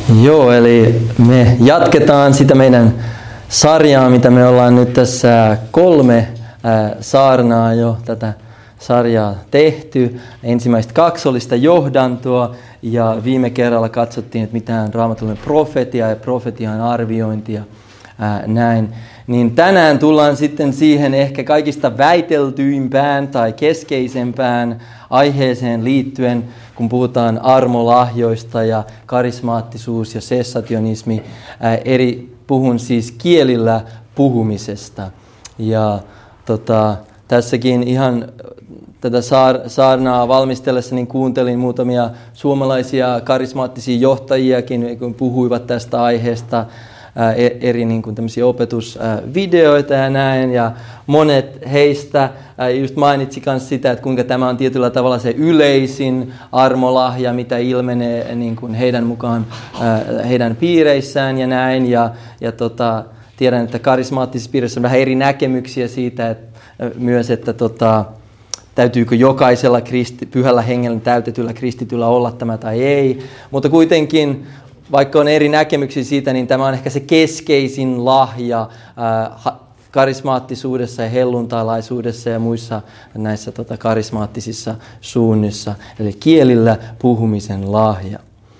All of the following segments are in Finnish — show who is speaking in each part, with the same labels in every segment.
Speaker 1: Joo, eli me jatketaan sitä meidän sarjaa, mitä me ollaan nyt tässä 3 saarnaa jo tätä sarjaa tehty. Ensimmäistä 2 oli sitä johdantoa ja viime kerralla katsottiin, että mitä on raamatullinen profetia ja profetian arviointia näin. Niin tänään tullaan sitten siihen ehkä kaikista väiteltyimpään tai keskeisempään aiheeseen liittyen, kun puhutaan armolahjoista ja karismaattisuus ja sessationismi. Puhun siis kielillä puhumisesta. Ja tässäkin ihan tätä saarnaa valmistellessa niin kuuntelin muutamia suomalaisia karismaattisia johtajiakin, kun puhuivat tästä aiheesta. Eri niin kuin tämmöisiä opetusvideoita ja näin, ja monet heistä just mainitsi myös sitä, että kuinka tämä on tietyllä tavalla se yleisin armolahja, mitä ilmenee niin kuin heidän mukaan heidän piireissään ja näin, ja tiedän, että karismaattisissa piireissä on vähän eri näkemyksiä siitä, että myös, että täytyykö jokaisella pyhällä hengellä täytetyllä kristityllä olla tämä tai ei, mutta kuitenkin vaikka on eri näkemyksiä siitä, niin tämä on ehkä se keskeisin lahja karismaattisuudessa ja helluntailaisuudessa ja muissa näissä karismaattisissa suunnissa. Eli kielillä puhumisen lahja.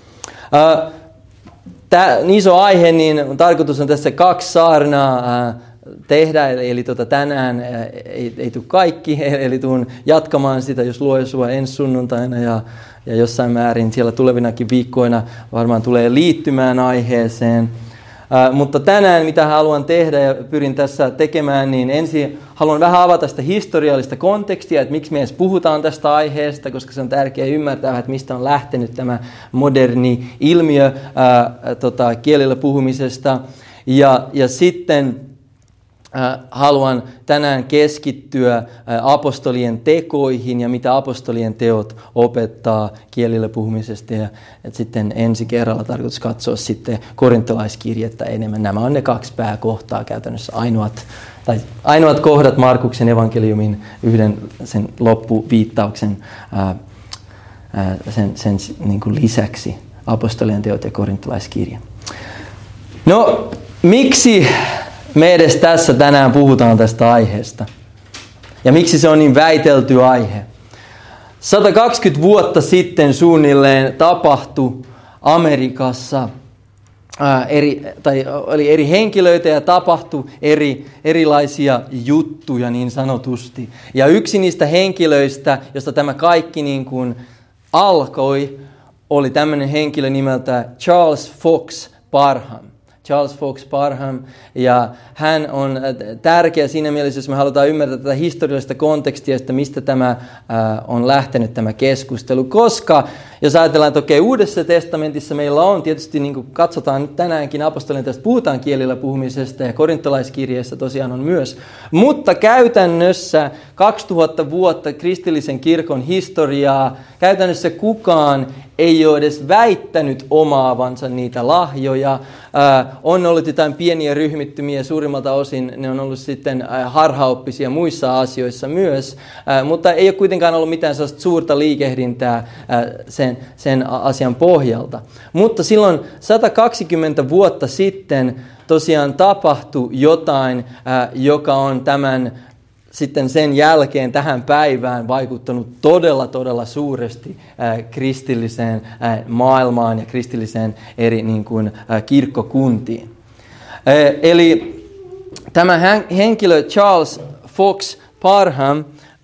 Speaker 1: Tämä iso aihe, niin tarkoitus on tässä 2 saarnaa tehdä, eli tänään ei tule kaikki, eli tuun jatkamaan sitä, jos luo sua ensi sunnuntaina ja jossain määrin siellä tulevinakin viikkoina varmaan tulee liittymään aiheeseen. Mutta tänään mitä haluan tehdä ja pyrin tässä tekemään, niin ensin haluan vähän avata sitä historiallista kontekstia, että miksi me edes puhutaan tästä aiheesta, koska se on tärkeää ymmärtää, että mistä on lähtenyt tämä moderni ilmiö kielillä puhumisesta. Ja sitten haluan tänään keskittyä apostolien tekoihin ja mitä apostolien teot opettaa kielillä puhumisesta. Ja sitten ensi kerralla tarkoitus katsoa sitten korintolaiskirjettä enemmän. Nämä on ne 2 pääkohtaa käytännössä ainoat kohdat Markuksen evankeliumin yhden sen loppuviittauksen sen niin kuin lisäksi. Apostolien teot ja korintolaiskirja. No, miksi me edes tässä tänään puhutaan tästä aiheesta? Ja miksi se on niin väitelty aihe? 120 vuotta sitten tapahtui Amerikassa oli eri henkilöitä ja tapahtui erilaisia juttuja niin sanotusti. Ja yksi niistä henkilöistä, josta tämä kaikki niin kuin alkoi, oli tämmöinen henkilö nimeltä Charles Fox Parham. Charles Fox Parham, ja hän on tärkeä siinä mielessä, jos me halutaan ymmärtää tätä historiallista kontekstia, että mistä tämä on lähtenyt tämä keskustelu, koska jos ajatellaan, että okei, Uudessa testamentissa meillä on tietysti, niin kuin katsotaan nyt tänäänkin apostolien tästä, puhutaan kielillä puhumisesta ja korintolaiskirjeessä tosiaan on myös, mutta käytännössä 2000 vuotta kristillisen kirkon historiaa, käytännössä kukaan ei ole edes väittänyt omaavansa niitä lahjoja. On ollut jotain pieniä ryhmittymiä, suurimmalta osin ne on ollut sitten harhaoppisia muissa asioissa myös, mutta ei ole kuitenkaan ollut mitään sellaista suurta liikehdintää sen asian pohjalta. Mutta silloin 120 vuotta sitten tosiaan tapahtui jotain, joka on sitten sen jälkeen tähän päivään vaikuttanut todella suuresti kristilliseen maailmaan ja kristilliseen eri niin kuin, kirkkokuntiin. Eli tämä henkilö Charles Fox Parham,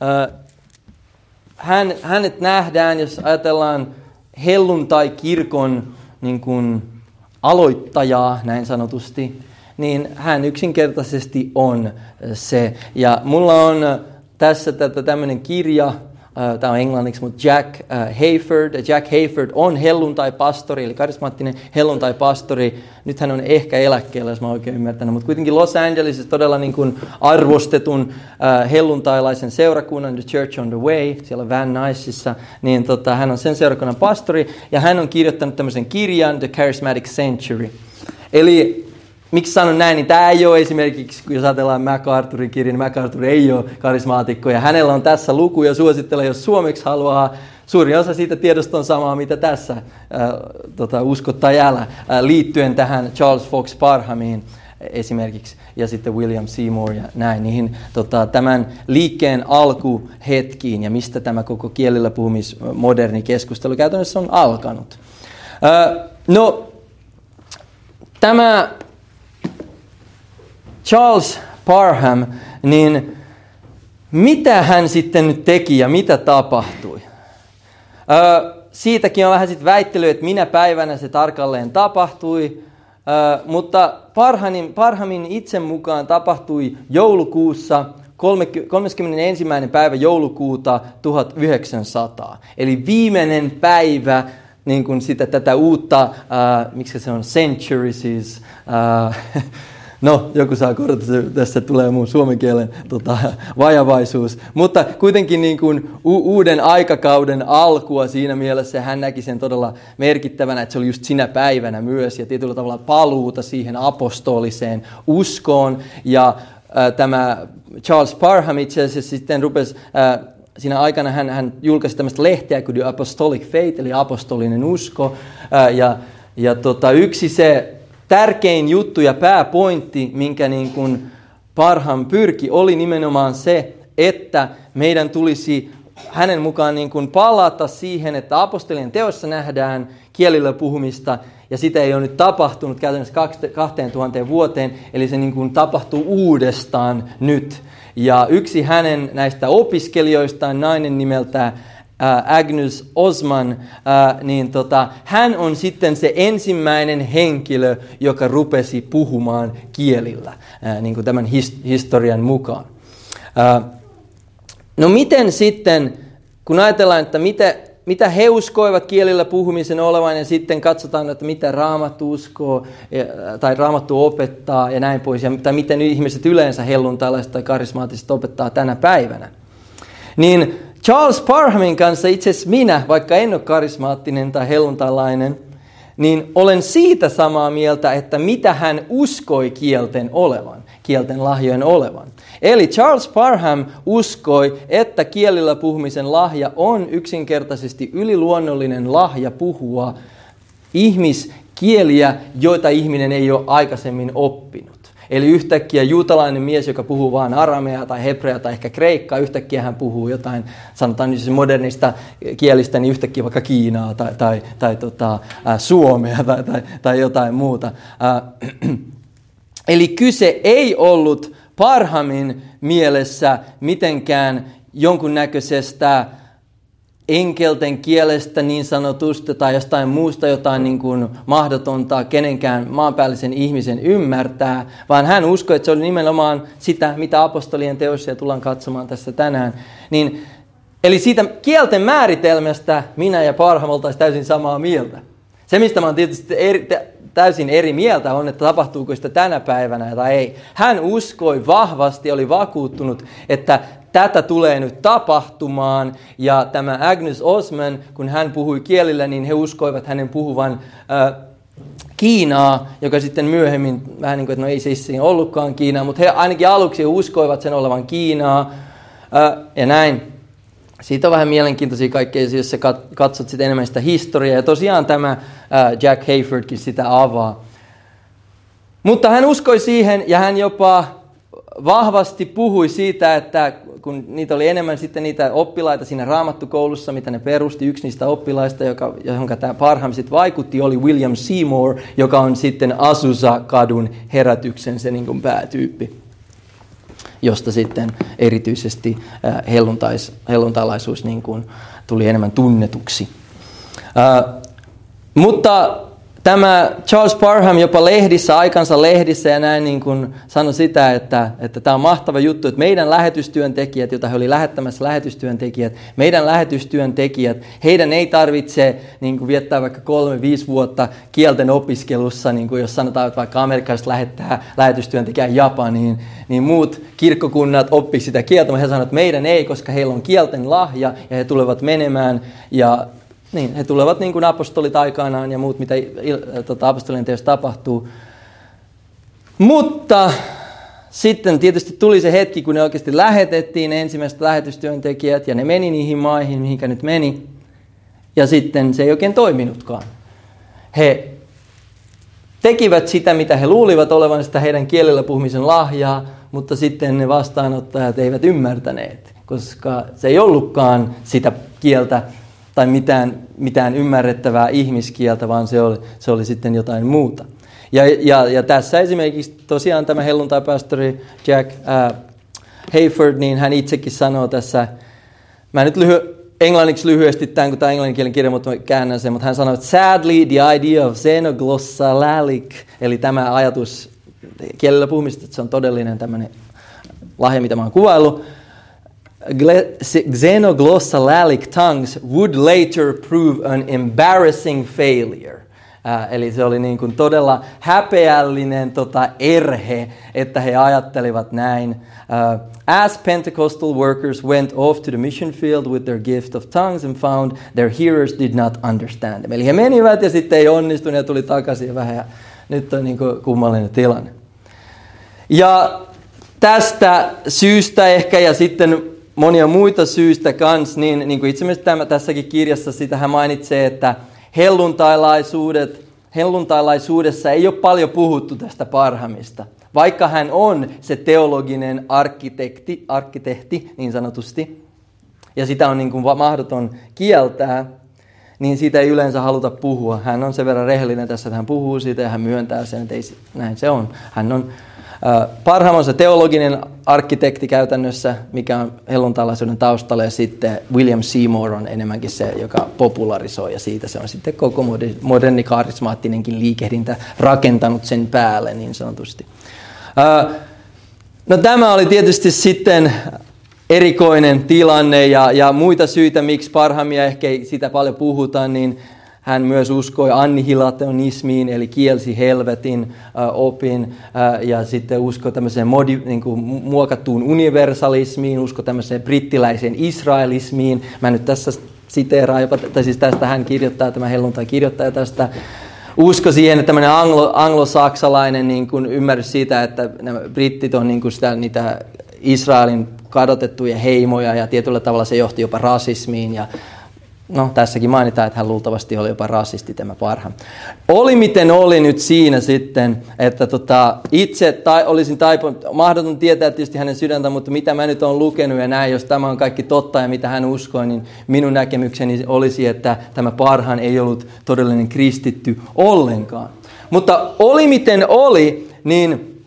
Speaker 1: hänet nähdään, jos ajatellaan helluntai-kirkon niin kuin, aloittajaa näin sanotusti, niin hän yksinkertaisesti on se. Ja mulla on tässä tämmöinen kirja, tämä on englanniksi, mutta Jack Hayford on helluntai-pastori, eli karismaattinen helluntai-pastori. Nyt hän on ehkä eläkkeellä, jos mä oikein ymmärtänyt, mutta kuitenkin Los Angelesissa todella niin kuin arvostetun helluntailaisen seurakunnan, The Church on the Way, siellä Van Nuysissa, niin hän on sen seurakunnan pastori, ja hän on kirjoittanut tämmöisen kirjan, The Charismatic Century. Eli miksi sanon näin, niin tämä ei ole esimerkiksi, jos ajatellaan MacArthurin kirjan, niin MacArthur ei ole karismaatikko, ja hänellä on tässä luku, ja suosittelen, jos suomeksi haluaa Suurin osa siitä tiedosta on samaa, mitä tässä usko tai älä, liittyen tähän Charles Fox Parhamiin esimerkiksi, ja sitten William Seymour ja näin, niihin tämän liikkeen alkuhetkiin, ja mistä tämä koko kielillä puhumismoderni keskustelu käytännössä on alkanut. No, tämä Charles Parham, niin mitä hän sitten nyt teki ja mitä tapahtui? Siitäkin on vähän sitten väittely, että minä päivänä se tarkalleen tapahtui, mutta Parhamin itse mukaan tapahtui joulukuussa 31. päivä joulukuuta 1900. Eli viimeinen päivä niin kuin tätä uutta, miksi se on, centuries, no, joku saa korjata, tässä tulee mun suomen kielen vajavaisuus. Mutta kuitenkin niin kuin uuden aikakauden alkua siinä mielessä hän näki sen todella merkittävänä, että se oli just sinä päivänä myös ja tietyllä tavalla paluuta siihen apostoliseen uskoon. Ja tämä Charles Parham itse asiassa sitten rupesi, siinä aikana hän julkaisi tämmöistä lehteä kuin The Apostolic Faith, eli apostolinen usko. Yksi se tärkein juttu ja pääpointti, minkä niin kuin Parham pyrki, oli nimenomaan se, että meidän tulisi hänen mukaan niin kuin palata siihen, että apostolien teossa nähdään kielillä puhumista, ja sitä ei ole nyt tapahtunut käytännössä 2000 vuoteen, eli se niin kuin tapahtuu uudestaan nyt. Ja yksi hänen näistä opiskelijoistaan, nainen nimeltään Agnes Ozman, hän on sitten se ensimmäinen henkilö, joka rupesi puhumaan kielillä, niin kuin tämän historian mukaan. No miten sitten, kun ajatellaan, että mitä he uskoivat kielillä puhumisen olevan, ja sitten katsotaan, että mitä Raamattu uskoo tai Raamattu opettaa ja näin pois, tai miten ihmiset yleensä helluntailaiset tai karismaattiset opettaa tänä päivänä, niin Charles Parhamin kanssa itse asiassa minä, vaikka en ole karismaattinen tai helluntailainen, niin olen siitä samaa mieltä, että mitä hän uskoi kielten lahjojen olevan. Eli Charles Parham uskoi, että kielillä puhumisen lahja on yksinkertaisesti yliluonnollinen lahja puhua ihmiskieliä, joita ihminen ei ole aikaisemmin oppinut. Eli yhtäkkiä juutalainen mies, joka puhuu vain arameaa tai hebreaa tai ehkä kreikkaa, yhtäkkiä hän puhuu jotain, sanotaan nyt modernista kielistä, niin yhtäkkiä vaikka Kiinaa tai suomea tai jotain muuta. Eli kyse ei ollut Parhamin mielessä mitenkään jonkunnäköisestä enkelten kielestä niin sanotusta tai jostain muusta jotain niin kuin mahdotonta kenenkään maanpäällisen ihmisen ymmärtää, vaan hän uskoi, että se oli nimenomaan sitä, mitä apostolien teossa tullaan katsomaan tässä tänään. Eli siitä kielten määritelmästä minä ja Parham oltaisiin täysin samaa mieltä. Se, mistä mä oon tietysti täysin eri mieltä on, että tapahtuuko sitä tänä päivänä tai ei. Hän uskoi vahvasti, oli vakuuttunut, että tätä tulee nyt tapahtumaan, ja tämä Agnes Ozman, kun hän puhui kielillä, niin he uskoivat hänen puhuvan Kiinaa, joka sitten myöhemmin, vähän niin kuin, että no ei se siinä ollutkaan Kiinaa, mutta he ainakin aluksi uskoivat sen olevan Kiinaa, ja näin. Siitä on vähän mielenkiintoisia kaikkea, jos sä katsot sitten enemmän sitä historiaa, ja tosiaan tämä Jack Hayfordkin sitä avaa. Mutta hän uskoi siihen, ja hän jopa vahvasti puhui siitä, että kun niitä oli enemmän sitten niitä oppilaita siinä Raamattukoulussa, mitä ne perusti, yksi niistä oppilaista, johon tämä Parham sitten vaikutti, oli William Seymour, joka on sitten Azusa-kadun herätyksen se niin kuin päätyyppi, josta sitten erityisesti helluntalaisuus niin kuin tuli enemmän tunnetuksi. Mutta tämä Charles Parham jopa aikansa lehdissä ja näin niin kuin sanoi sitä, että tämä on mahtava juttu, että meidän lähetystyöntekijät, joita he oli lähettämässä meidän lähetystyöntekijät, heidän ei tarvitse niin kuin viettää vaikka 3-5 vuotta kielten opiskelussa, niin kuin jos sanotaan, että vaikka amerikkalaiset lähettää lähetystyöntekijän Japaniin, niin muut kirkkokunnat oppisivat sitä kieltä, mutta he sanoivat, että meidän ei, koska heillä on kielten lahja ja he tulevat menemään ja niin, he tulevat niin kuin apostolit aikanaan ja muut, mitä apostolien teossa tapahtuu. Mutta sitten tietysti tuli se hetki, kun ne oikeasti lähetettiin, ne ensimmäiset lähetystyöntekijät, ja ne meni niihin maihin, mihinkä nyt meni. Ja sitten se ei oikein toiminutkaan. He tekivät sitä, mitä he luulivat olevan sitä heidän kielellä puhumisen lahjaa, mutta sitten ne vastaanottajat eivät ymmärtäneet, koska se ei ollutkaan sitä kieltä tai mitään ymmärrettävää ihmiskieltä, vaan se oli sitten jotain muuta. Ja tässä esimerkiksi tosiaan tämä helluntaipastori Jack Hayford, niin hän itsekin sanoo tässä, mä nyt englanniksi lyhyesti tämän, kun tämä on englanninkielen kirja, mutta käännän sen, mutta hän sanoo, että sadly the idea of xenoglossalic, eli tämä ajatus kielellä puhumista, että se on todellinen tämmöinen lahja, mitä mä oon kuvaillut, xenoglossalic tongues would later prove an embarrassing failure. Eli se oli niin kuin todella häpeällinen erhe, että he ajattelivat näin. As Pentecostal workers went off to the mission field with their gift of tongues and found their hearers did not understand them. Eli he menivät ja sitten ei onnistunut ja tuli takaisin vähän. Ja nyt on niin kuin kummallinen tilanne. Ja tästä syystä ehkä ja sitten monia muita syistä kanssa, niin kuin itse asiassa tässäkin kirjassa sitä hän mainitsee, että helluntailaisuudessa ei ole paljon puhuttu tästä Parhamista. Vaikka hän on se teologinen arkkitehti niin sanotusti, ja sitä on niin kuin mahdoton kieltää, niin siitä ei yleensä haluta puhua. Hän on sen verran rehellinen tässä, että hän puhuu siitä ja hän myöntää sen, että näin se on. Hän on Parham on se teologinen arkkitehti käytännössä, mikä on helluntailaisuuden taustalla, ja sitten William Seymour on enemmänkin se, joka popularisoi, ja siitä se on sitten koko moderni karismaattinenkin liikehdintä rakentanut sen päälle niin sanotusti. No tämä oli tietysti sitten erikoinen tilanne, ja muita syitä, miksi Parhamia ehkä ei sitä paljon puhuta, niin hän myös uskoi annihilatonismiin, eli kielsi helvetin opin, ja sitten uskoi tämmöiseen muokattuun universalismiin, uskoi tämmöiseen brittiläiseen israelismiin. Mä nyt tässä siteeraan jopa, tai siis tästä hän kirjoittaa, tämä helluntai-kirjoittaja tästä, usko siihen, että tämmöinen anglosaksalainen niin kuin ymmärrys siitä, että nämä brittit on niin kuin niitä Israelin kadotettuja heimoja, ja tietyllä tavalla se johti jopa rasismiin, ja no, tässäkin mainitaan, että hän luultavasti oli jopa rasisti tämä Parham. Oli miten oli nyt siinä sitten, että itse olisin taipunut, mahdoton tietää tietysti hänen sydäntä, mutta mitä mä nyt olen lukenut ja näin, jos tämä on kaikki totta ja mitä hän uskoi, niin minun näkemykseni olisi, että tämä Parham ei ollut todellinen kristitty ollenkaan. Mutta oli miten oli, niin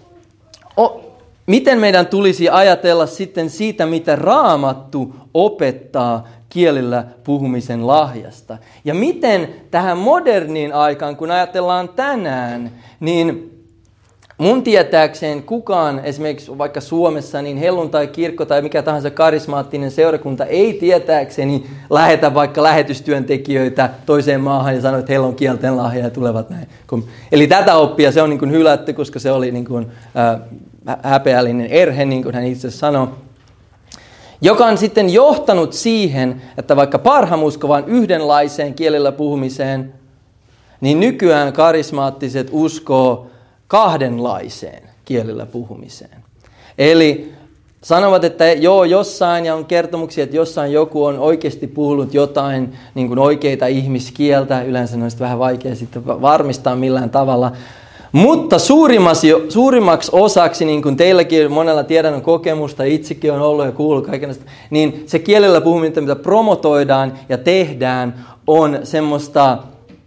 Speaker 1: miten meidän tulisi ajatella sitten siitä, mitä Raamattu opettaa kielillä puhumisen lahjasta. Ja miten tähän moderniin aikaan, kun ajatellaan tänään, niin mun tietääkseen kukaan, esimerkiksi vaikka Suomessa, niin helluntai-kirkko tai mikä tahansa karismaattinen seurakunta ei tietääkseni lähetä vaikka lähetystyöntekijöitä toiseen maahan ja sano, että heillä on kielten lahja ja tulevat näin. Eli tätä oppia se on niin kuin hylätty, koska se oli niin kuin, häpeällinen erhe, niin kuin hän itse sanoi. Joka on sitten johtanut siihen, että vaikka Parham uskoo vain yhdenlaiseen kielellä puhumiseen, niin nykyään karismaattiset uskoo kahdenlaiseen kielellä puhumiseen. Eli sanovat, että joo, jossain, ja on kertomuksia, että jossain joku on oikeasti puhunut jotain niin kuin oikeita ihmiskieltä. Yleensä on vähän vaikea sitten varmistaa millään tavalla. Mutta suurimmaksi osaksi, niin kuin teilläkin monella tiedän on kokemusta, itsekin on ollut ja kuullut kaikenlaista, niin se kielellä puhuminen, mitä promotoidaan ja tehdään, on semmoista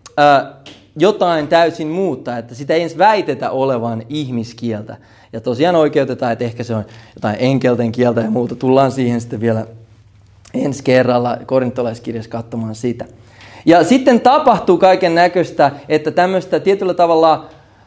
Speaker 1: jotain täysin muuta, että sitä ei edes väitetä olevan ihmiskieltä. Ja tosiaan oikeutetaan, että ehkä se on jotain enkelten kieltä ja muuta. Tullaan siihen sitten vielä ensi kerralla korintolaiskirjassa katsomaan sitä. Ja sitten tapahtuu kaiken näköistä, että tämmöistä tietyllä tavalla,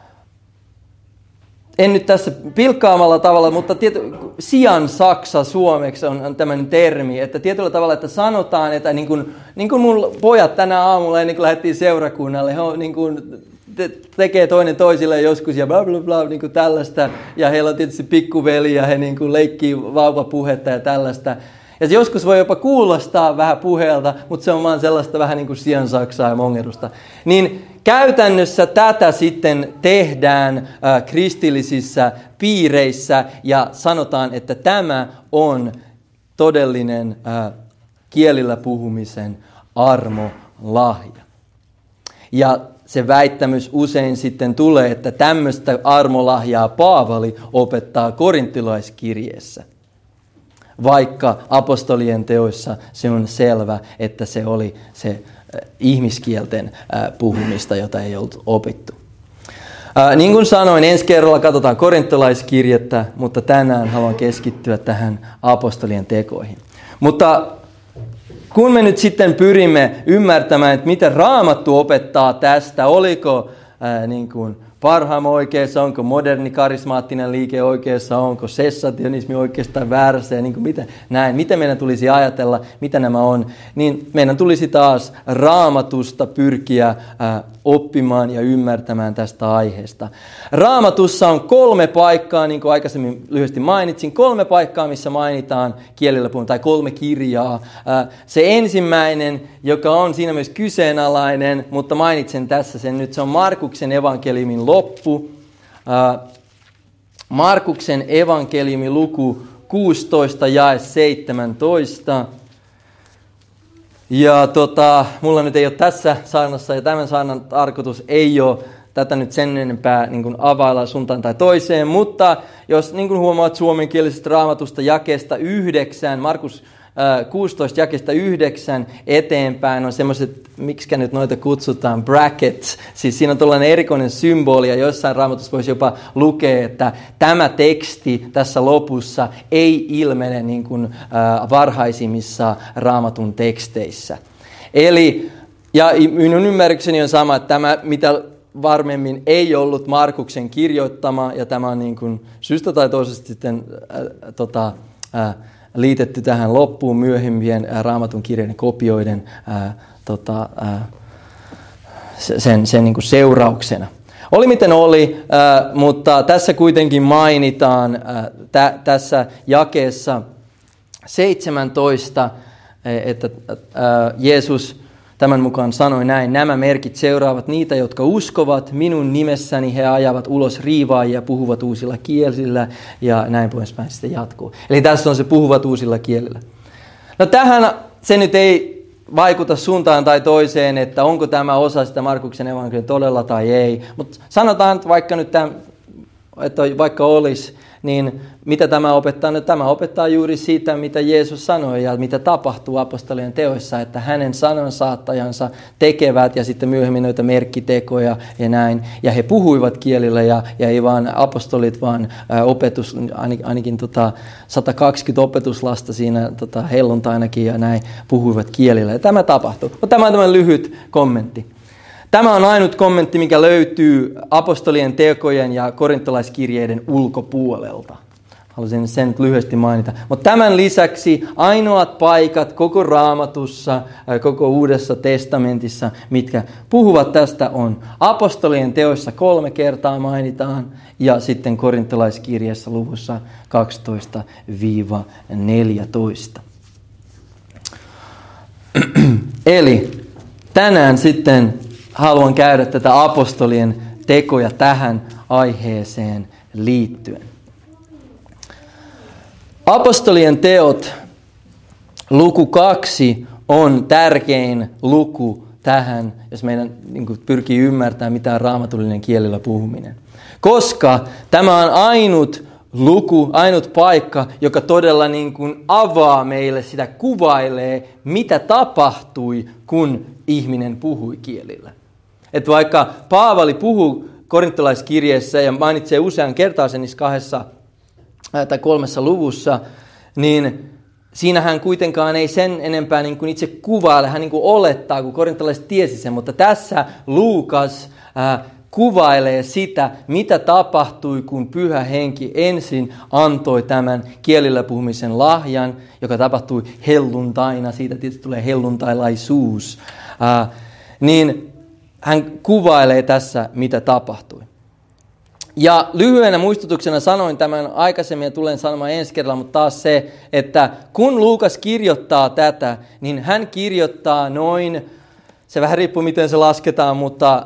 Speaker 1: en nyt tässä pilkkaamalla tavalla, mutta sian saksa suomeksi on tämmöinen termi, että tietyllä tavalla, että sanotaan, että niin kuin mun pojat tänä aamulla ennen kuin lähdettiin seurakunnalle, he on niin kuin tekee toinen toisille joskus ja bla bla bla niin kuin tällaista, ja heillä on tietysti pikkuveli ja he niin kuin leikkii vauvapuhetta ja tällaista. Ja se joskus voi jopa kuulostaa vähän puheelta, mutta se on vaan sellaista vähän niin kuin siansaksaa ja mongerusta. Niin käytännössä tätä sitten tehdään kristillisissä piireissä ja sanotaan, että tämä on todellinen kielillä puhumisen armo lahja. Ja se väittämys usein sitten tulee, että tämmöistä armolahjaa Paavali opettaa korinttilaiskirjeessä. Vaikka apostolien teoissa se on selvä, että se oli se ihmiskielten puhumista, jota ei ollut opittu. Niin kuin sanoin, ensi kerralla katsotaan korinttilaiskirjettä, mutta tänään haluan keskittyä tähän apostolien tekoihin. Mutta kun me nyt sitten pyrimme ymmärtämään, että mitä Raamattu opettaa tästä, oliko niin kuin Parham oikeassa, onko moderni karismaattinen liike oikeassa, onko sessationismi oikeastaan väärässä ja niin kuin miten meidän tulisi ajatella, mitä nämä on, niin meidän tulisi taas Raamatusta pyrkiä oppimaan ja ymmärtämään tästä aiheesta. Raamatussa on 3 paikkaa, niin kuin aikaisemmin lyhyesti mainitsin, 3 paikkaa, missä mainitaan kielillä puhuminen, tai 3 kirjaa. Se ensimmäinen, joka on siinä myös kyseenalainen, mutta mainitsen tässä sen nyt, se on Markuksen evankeliumin loppu. Markuksen evankeliumi luku 16 jae 17. Ja mulla nyt ei ole tässä saarnassa, ja tämän saarnan tarkoitus ei ole tätä nyt sen enempää niin kuin availla suuntaan tai toiseen, mutta jos niin kuin huomaat suomenkielisestä Raamatusta jakeesta 9, Markus 16 jakeesta 9 eteenpäin on semmoiset, miksikä nyt noita kutsutaan, brackets. Siis siinä on tällainen erikoinen symboli ja jossain Raamatussa voisi jopa lukea, että tämä teksti tässä lopussa ei ilmene niin kuin varhaisimmissa Raamatun teksteissä. Eli, ja minun ymmärrykseni on sama, että tämä mitä varmemmin ei ollut Markuksen kirjoittama ja tämä on niin kuin syystä tai toisesta sitten liitetty tähän loppuun myöhempien Raamatun kirjojen kopioiden sen niin kuin seurauksena. Oli miten oli, mutta tässä kuitenkin mainitaan tässä jakeessa 17, että Jeesus tämän mukaan sanoi näin: nämä merkit seuraavat niitä, jotka uskovat minun nimessäni, he ajavat ulos riivaajia, puhuvat uusilla kielillä ja näin poispäin sitten jatkuu. Eli tässä on se puhuvat uusilla kielillä. No tähän se nyt ei vaikuta suuntaan tai toiseen, että onko tämä osa sitä Markuksen evankeliumia todella tai ei. Mutta sanotaan, että vaikka nyt että vaikka olisi, niin mitä tämä opettaa? No, tämä opettaa juuri siitä, mitä Jeesus sanoi ja mitä tapahtuu apostolien teoissa, että hänen sanansaattajansa tekevät ja sitten myöhemmin noita merkkitekoja ja näin. Ja he puhuivat kielillä ja ei vaan apostolit, vaan ainakin 120 opetuslasta siinä helluntainakin ja näin puhuivat kielillä. Ja tämä tapahtui. Mutta tämä on tämä lyhyt kommentti. Tämä on ainut kommentti, mikä löytyy apostolien tekojen ja korintolaiskirjeiden ulkopuolelta. Haluaisin sen lyhyesti mainita. Mutta tämän lisäksi ainoat paikat koko Raamatussa, koko Uudessa testamentissa, mitkä puhuvat tästä, on apostolien teoissa 3 kertaa mainitaan ja sitten korintolaiskirjeessä luvussa 12-14. Eli tänään sitten haluan käydä tätä apostolien tekoja tähän aiheeseen liittyen. Apostolien teot, luku 2, on tärkein luku tähän, jos meidän pyrkii ymmärtämään, mitä on raamatullinen kielellä puhuminen. Koska tämä on ainut luku, ainut paikka, joka todella niin kuin avaa meille sitä, kuvailee, mitä tapahtui, kun ihminen puhui kielillä. Että vaikka Paavali puhuu korintolaiskirjeessä ja mainitsee usean kertaa sen niissä 2 tai 3 luvussa, niin siinä hän kuitenkaan ei sen enempää niin kuin itse kuvaile, hän niin kuin olettaa, kun korintolaiset tiesi sen, mutta tässä Luukas kuvailee sitä, mitä tapahtui, kun Pyhä Henki ensin antoi tämän kielillä puhumisen lahjan, joka tapahtui helluntaina, siitä tietysti tulee helluntailaisuus, niin hän kuvailee tässä, mitä tapahtui. Ja lyhyenä muistutuksena sanoin tämän aikaisemmin ja tulen sanomaan ensi kerralla, mutta taas se, että kun Luukas kirjoittaa tätä, niin hän kirjoittaa noin, se vähän riippuu miten se lasketaan, mutta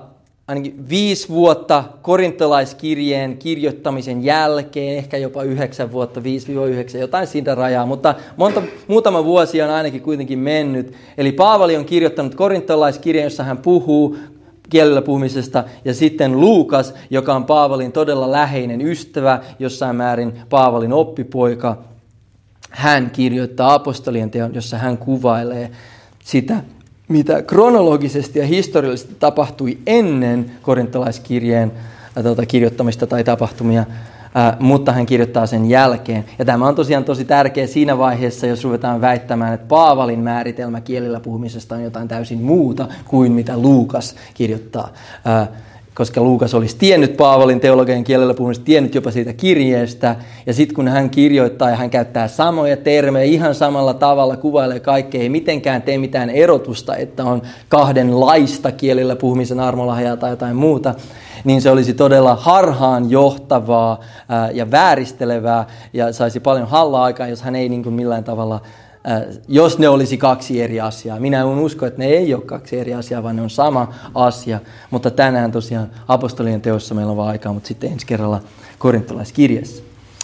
Speaker 1: ainakin 5 vuotta korintolaiskirjeen kirjoittamisen jälkeen, ehkä jopa 9 vuotta, 5-9, jotain siitä rajaa, mutta muutama vuosi on ainakin kuitenkin mennyt. Eli Paavali on kirjoittanut korintolaiskirjeen, jossa hän puhuu kielellä puhumisesta, ja sitten Luukas, joka on Paavalin todella läheinen ystävä, jossain määrin Paavalin oppipoika, hän kirjoittaa apostolien teon, jossa hän kuvailee sitä, mitä kronologisesti ja historiallisesti tapahtui ennen korintolaiskirjeen kirjoittamista tai tapahtumia, mutta hän kirjoittaa sen jälkeen. Ja tämä on tosiaan tosi tärkeä siinä vaiheessa, jos ruvetaan väittämään, että Paavalin määritelmä kielellä puhumisesta on jotain täysin muuta kuin mitä Luukas kirjoittaa. Koska Luukas olisi tiennyt Paavalin teologian kielellä puhumista, tiennyt jopa siitä kirjeestä. Ja sitten kun hän kirjoittaa ja hän käyttää samoja termejä ihan samalla tavalla, kuvailee kaikkea, ei mitenkään tee mitään erotusta, että on kahdenlaista kielellä puhumisen armolahjaa tai jotain muuta, niin se olisi todella harhaan johtavaa ja vääristelevää ja saisi paljon hallaa aikaan, jos hän ei niin kuin millään tavalla, jos ne olisi 2 eri asiaa. Minä en usko, että ne ei ole 2 eri asiaa, vaan ne on sama asia. Mutta tänään tosiaan apostolien teossa meillä on vaan aikaa, mutta sitten ensi kerralla korintolaiskirjassa.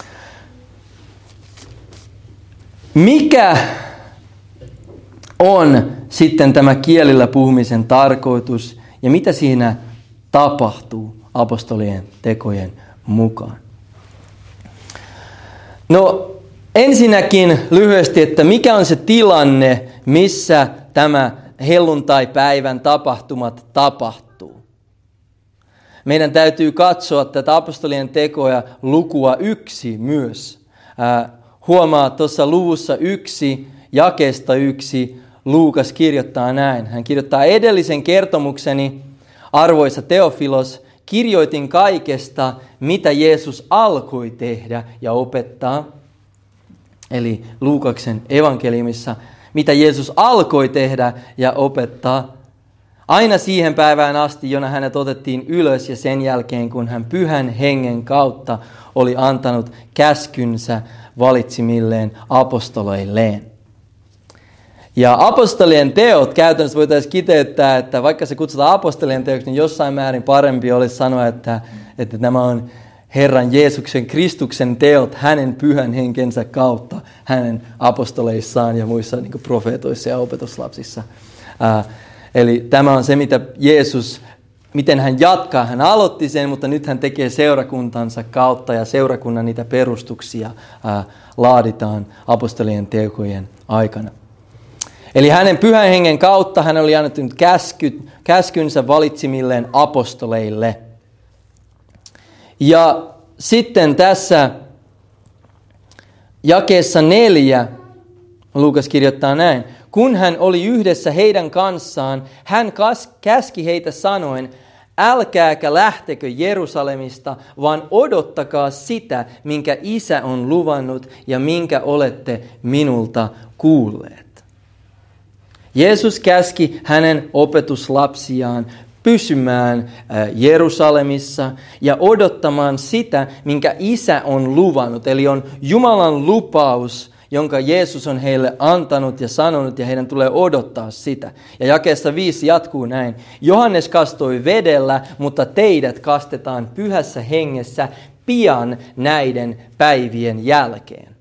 Speaker 1: Mikä on sitten tämä kielillä puhumisen tarkoitus ja mitä siinä tapahtuu apostolien tekojen mukaan? No ensinnäkin lyhyesti, että mikä on se tilanne, missä tämä helluntaipäivän tapahtumat tapahtuu. Meidän täytyy katsoa tätä apostolien tekoja lukua 1 myös. Huomaa tuossa luvussa 1, jakeesta 1, Luukas kirjoittaa näin. Hän kirjoittaa edellisen kertomukseni, arvoisa Teofilos, kirjoitin kaikesta, mitä Jeesus alkoi tehdä ja opettaa. Eli Luukaksen evankeliumissa, mitä Jeesus alkoi tehdä ja opettaa, aina siihen päivään asti, jona hänet otettiin ylös ja sen jälkeen, kun hän Pyhän Hengen kautta oli antanut käskynsä valitsimilleen apostoleilleen. Ja apostolien teot käytännössä voitaisiin kiteyttää, että vaikka se kutsutaan apostolien teoksi, niin jossain määrin parempi olisi sanoa, että nämä on Herran Jeesuksen Kristuksen teot hänen Pyhän Henkensä kautta, hänen apostoleissaan ja muissa niin kuin profeetoissa ja opetuslapsissa. Eli tämä on se, mitä Jeesus, miten hän jatkaa. Hän aloitti sen, mutta nyt hän tekee seurakuntansa kautta ja seurakunnan niitä perustuksia laaditaan apostolien tekojen aikana. Eli hänen Pyhän Hengen kautta hän oli annettu käskynsä valitsimilleen apostoleille. Ja sitten tässä jakeessa 4 Luukas kirjoittaa näin. Kun hän oli yhdessä heidän kanssaan, hän käski heitä sanoen, älkääkä lähtekö Jerusalemista, vaan odottakaa sitä, minkä Isä on luvannut ja minkä olette minulta kuulleet. Jeesus käski hänen opetuslapsiaan pysymään Jerusalemissa ja odottamaan sitä, minkä Isä on luvannut. Eli on Jumalan lupaus, jonka Jeesus on heille antanut ja sanonut, ja heidän tulee odottaa sitä. Ja jakeessa 5 jatkuu näin. Johannes kastoi vedellä, mutta teidät kastetaan Pyhässä Hengessä pian näiden päivien jälkeen.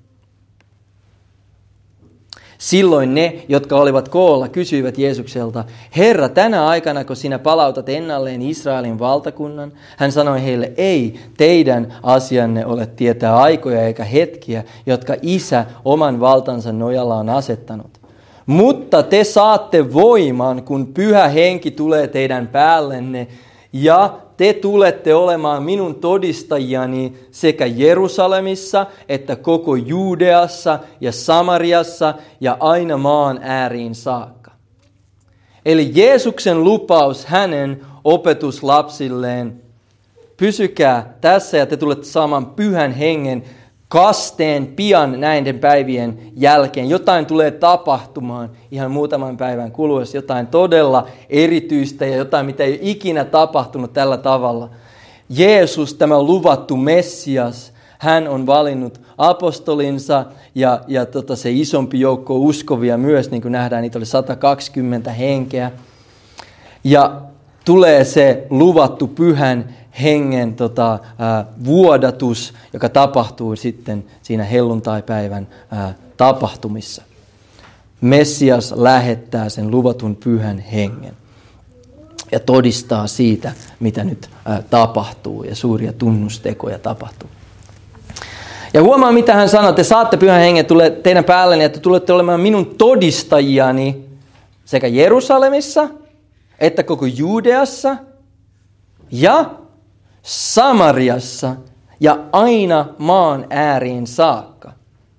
Speaker 1: Silloin ne, jotka olivat koolla, kysyivät Jeesukselta, Herra, tänä aikana, kun sinä palautat ennalleen Israelin valtakunnan? Hän sanoi heille, ei, teidän asianne ole tietää aikoja eikä hetkiä, jotka Isä oman valtansa nojalla on asettanut. Mutta te saatte voiman, kun Pyhä Henki tulee teidän päällenne, ja te tulette olemaan minun todistajiani sekä Jerusalemissa että koko Juudeassa ja Samariassa ja aina maan ääriin saakka. Eli Jeesuksen lupaus hänen opetuslapsilleen, pysykää tässä ja te tulette saamaan Pyhän Hengen kasteen pian näiden päivien jälkeen. Jotain tulee tapahtumaan ihan muutaman päivän kuluessa, jotain todella erityistä ja jotain, mitä ei ikinä tapahtunut tällä tavalla. Jeesus, tämä luvattu Messias, hän on valinnut apostolinsa ja se isompi joukko uskovia myös, niin kuin nähdään, niitä oli 120 henkeä. Ja tulee se luvattu pyhän hengen vuodatus, joka tapahtuu sitten siinä helluntaipäivän tapahtumissa. Messias lähettää sen luvatun pyhän hengen ja todistaa siitä, mitä nyt tapahtuu, ja suuria tunnustekoja tapahtuu. Ja huomaa, mitä hän sanoo, te saatte pyhän hengen tulee teidän päälleni, että tulette olemaan minun todistajiani sekä Jerusalemissa, että koko Juudeassa ja Samariassa ja aina maan ääriin saakka.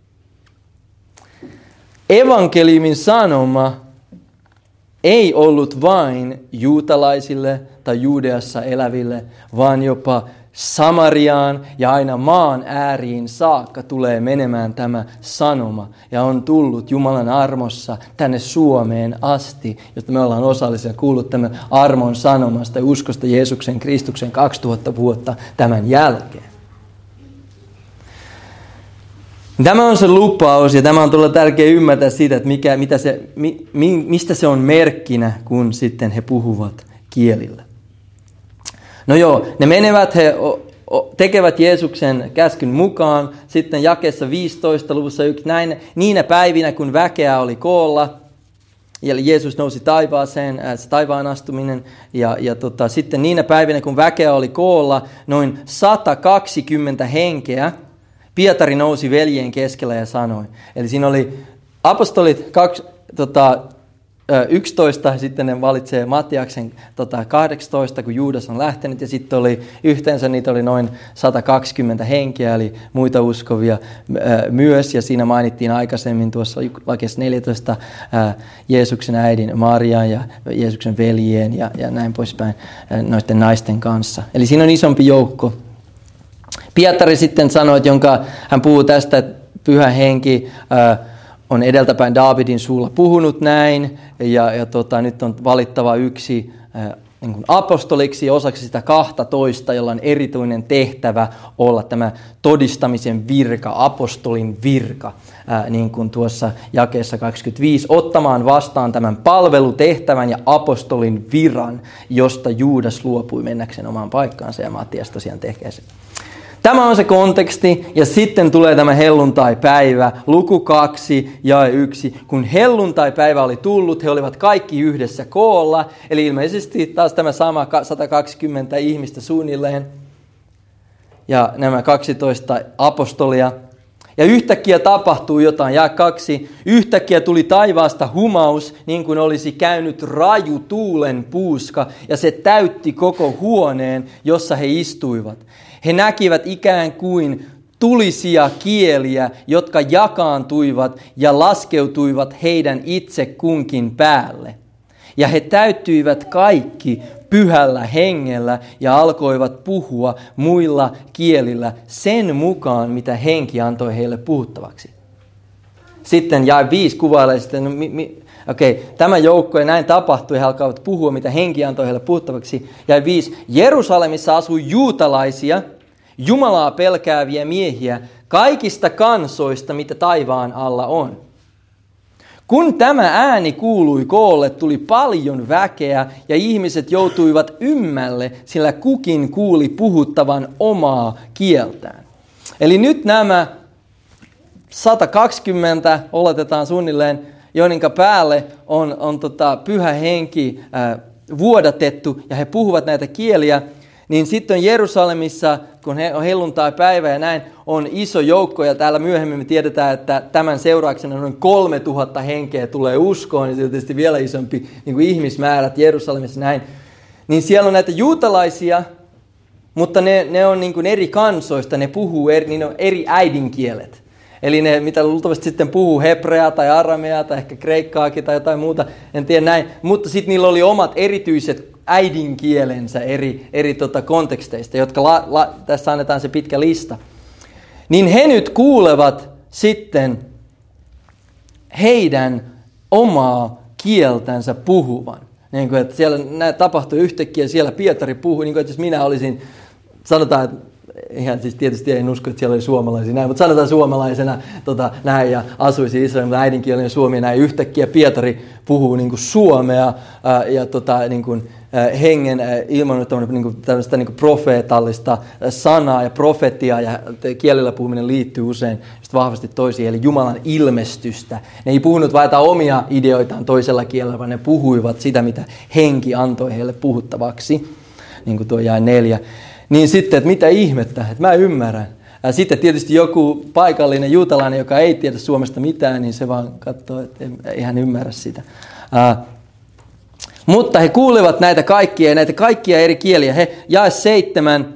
Speaker 1: Evankeliumin sanoma ei ollut vain juutalaisille tai Juudeassa eläville, vaan jopa Samariaan ja aina maan ääriin saakka tulee menemään tämä sanoma. Ja on tullut Jumalan armossa tänne Suomeen asti, jotta me ollaan osallisia kuullut tämän armon sanomasta ja uskosta Jeesuksen Kristuksen 2000 vuotta tämän jälkeen. Tämä on se lupaus, ja tämä on todella tärkeää ymmärtää siitä, että mistä se on merkkinä, kun sitten he puhuvat kielillä. No joo, ne menevät, he tekevät Jeesuksen käskyn mukaan. Sitten jakeessa 15 luvussa 1, niinä päivinä, kun väkeä oli koolla, ja Jeesus nousi taivaaseen, taivaan astuminen, ja sitten niinä päivinä, kun väkeä oli koolla, noin 120 henkeä, Pietari nousi veljien keskellä ja sanoi. Eli siinä oli apostolit 11, sitten ne valitsee Mattiaksen 18, kun Juudas on lähtenyt, ja sitten oli yhteensä niitä oli noin 120 henkeä, eli muita uskovia myös, ja siinä mainittiin aikaisemmin tuossa lakeessa 14 Jeesuksen äidin Marian ja Jeesuksen veljien ja näin poispäin noiden naisten kanssa. Eli siinä on isompi joukko. Pietari sitten sanoi, jonka hän puhuu tästä, että pyhä henki on edeltäpäin Daavidin suulla puhunut näin, ja nyt on valittava yksi niin kuin apostoliksi osaksi sitä 12, jolla on erityinen tehtävä olla tämä todistamisen virka, apostolin virka, niin kuin tuossa jakeessa 25, ottamaan vastaan tämän palvelutehtävän ja apostolin viran, josta Juudas luopui mennäkseen omaan paikkaansa, ja Mattias tosiaan tekee sen. Tämä on se konteksti, ja sitten tulee tämä helluntaipäivä, luku 2 jae 1. Kun helluntaipäivä oli tullut, he olivat kaikki yhdessä koolla, eli ilmeisesti taas tämä sama 120 ihmistä suunnilleen, ja nämä 12 apostolia. Ja yhtäkkiä tapahtuu jotain, jae 2. Yhtäkkiä tuli taivaasta humaus, niin kuin olisi käynyt raju tuulen puuska, ja se täytti koko huoneen, jossa he istuivat. He näkivät ikään kuin tulisia kieliä, jotka jakaantuivat ja laskeutuivat heidän itse kunkin päälle. Ja he täyttyivät kaikki pyhällä hengellä ja alkoivat puhua muilla kielillä sen mukaan, mitä henki antoi heille puhuttavaksi. Sitten jae 5 kuvailee sitten, tämä joukko ja näin tapahtui, he alkavat puhua, mitä henki antoi heille puhuttavaksi. Jae 5, Jerusalemissa asui juutalaisia, Jumalaa pelkääviä miehiä kaikista kansoista, mitä taivaan alla on. Kun tämä ääni kuului koolle, tuli paljon väkeä ja ihmiset joutuivat ymmälle, sillä kukin kuuli puhuttavan omaa kieltään. Eli nyt nämä 120 oletetaan suunnilleen, joidenka päälle on pyhä henki vuodatettu ja he puhuvat näitä kieliä, niin sitten on Jerusalemissa, kun on helluntaipäivä ja näin, on iso joukko, ja täällä myöhemmin me tiedetään, että tämän seurauksena noin 3000 henkeä tulee uskoon, niin se on tietysti vielä isompi niin kuin ihmismäärät Jerusalemissa näin. Niin siellä on näitä juutalaisia, mutta ne on niin kuin eri kansoista, ne puhuu niin on eri äidinkielet. Eli ne, mitä luultavasti sitten puhuu hebreaa tai arameaa tai ehkä kreikkaakin tai jotain muuta, en tiedä näin. Mutta sitten niillä oli omat erityiset äidinkielensä eri konteksteista, jotka tässä annetaan se pitkä lista. Niin he nyt kuulevat sitten heidän omaa kieltänsä puhuvan. Niin kuin, että siellä tapahtui yhtäkkiä, siellä Pietari puhui, niin kuin, että jos minä olisin, sanotaan, että ihan siis tietysti en usko, että siellä oli suomalaisia näin, mutta sanotaan suomalaisena näin ja asuisi Israelin äidinkielinen suomi näin. Yhtäkkiä Pietari puhuu niin kuin suomea ja niin kuin, hengen ilmannut tämmöistä niin kuin profeetallista sanaa ja profetiaa, ja kielillä puhuminen liittyy usein just vahvasti toisiin, eli Jumalan ilmestystä. Ne ei puhunut vain omia ideoitaan toisella kielellä, vaan ne puhuivat sitä, mitä henki antoi heille puhuttavaksi, niin kuin tuo jae 4. Niin sitten, että mitä ihmettä, että mä ymmärrän. Sitten tietysti joku paikallinen juutalainen, joka ei tiedä Suomesta mitään, niin se vaan katsoo, että ei hän ymmärrä sitä. Mutta he kuulivat näitä kaikkia eri kieliä. He jae 7,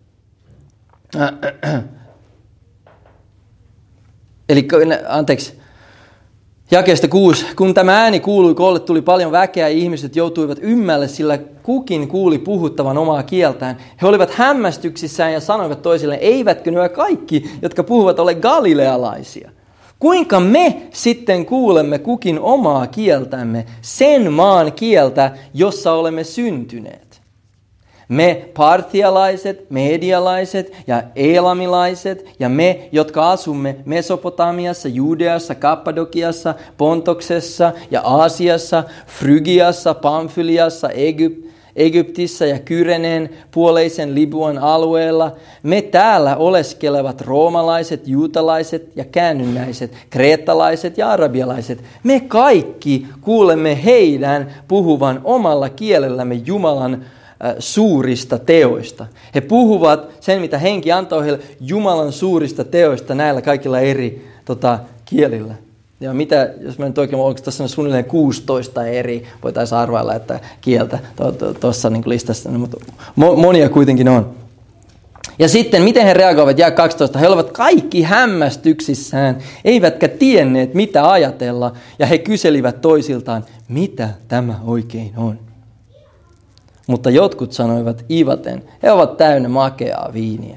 Speaker 1: jakeesta 6. Kun tämä ääni kuului, koolle tuli paljon väkeä ja ihmiset joutuivat ymmälle, sillä kukin kuuli puhuttavan omaa kieltään. He olivat hämmästyksissään ja sanoivat toisilleen, eivätkö nämä kaikki, jotka puhuvat, ole galilealaisia? Kuinka me sitten kuulemme kukin omaa kieltämme, sen maan kieltä, jossa olemme syntyneet? Me partialaiset, medialaiset ja elamilaiset ja me, jotka asumme Mesopotamiassa, Judeassa, Kappadokiassa, Pontoksessa ja Aasiassa, Frygiassa, Pamfyliassa, Egyptissä ja Kyreneen puoleisen Libuan alueella, me täällä oleskelevat roomalaiset, juutalaiset ja käännynnäiset, kreettalaiset ja arabialaiset, me kaikki kuulemme heidän puhuvan omalla kielellämme Jumalan suurista teoista. He puhuvat sen, mitä henki antoi heille, Jumalan suurista teoista näillä kaikilla eri kielillä. Ja mitä, jos mä nyt oikein, onko tässä suunnilleen 16 eri, voitaisiin arvailla, että kieltä tuossa niin listassa, mutta monia kuitenkin on. Ja sitten, miten he reagoivat, jae 12, he olivat kaikki hämmästyksissään, eivätkä tienneet, mitä ajatella, ja he kyselivät toisiltaan, mitä tämä oikein on. Mutta jotkut sanoivat ivaten, he ovat täynnä makeaa viiniä.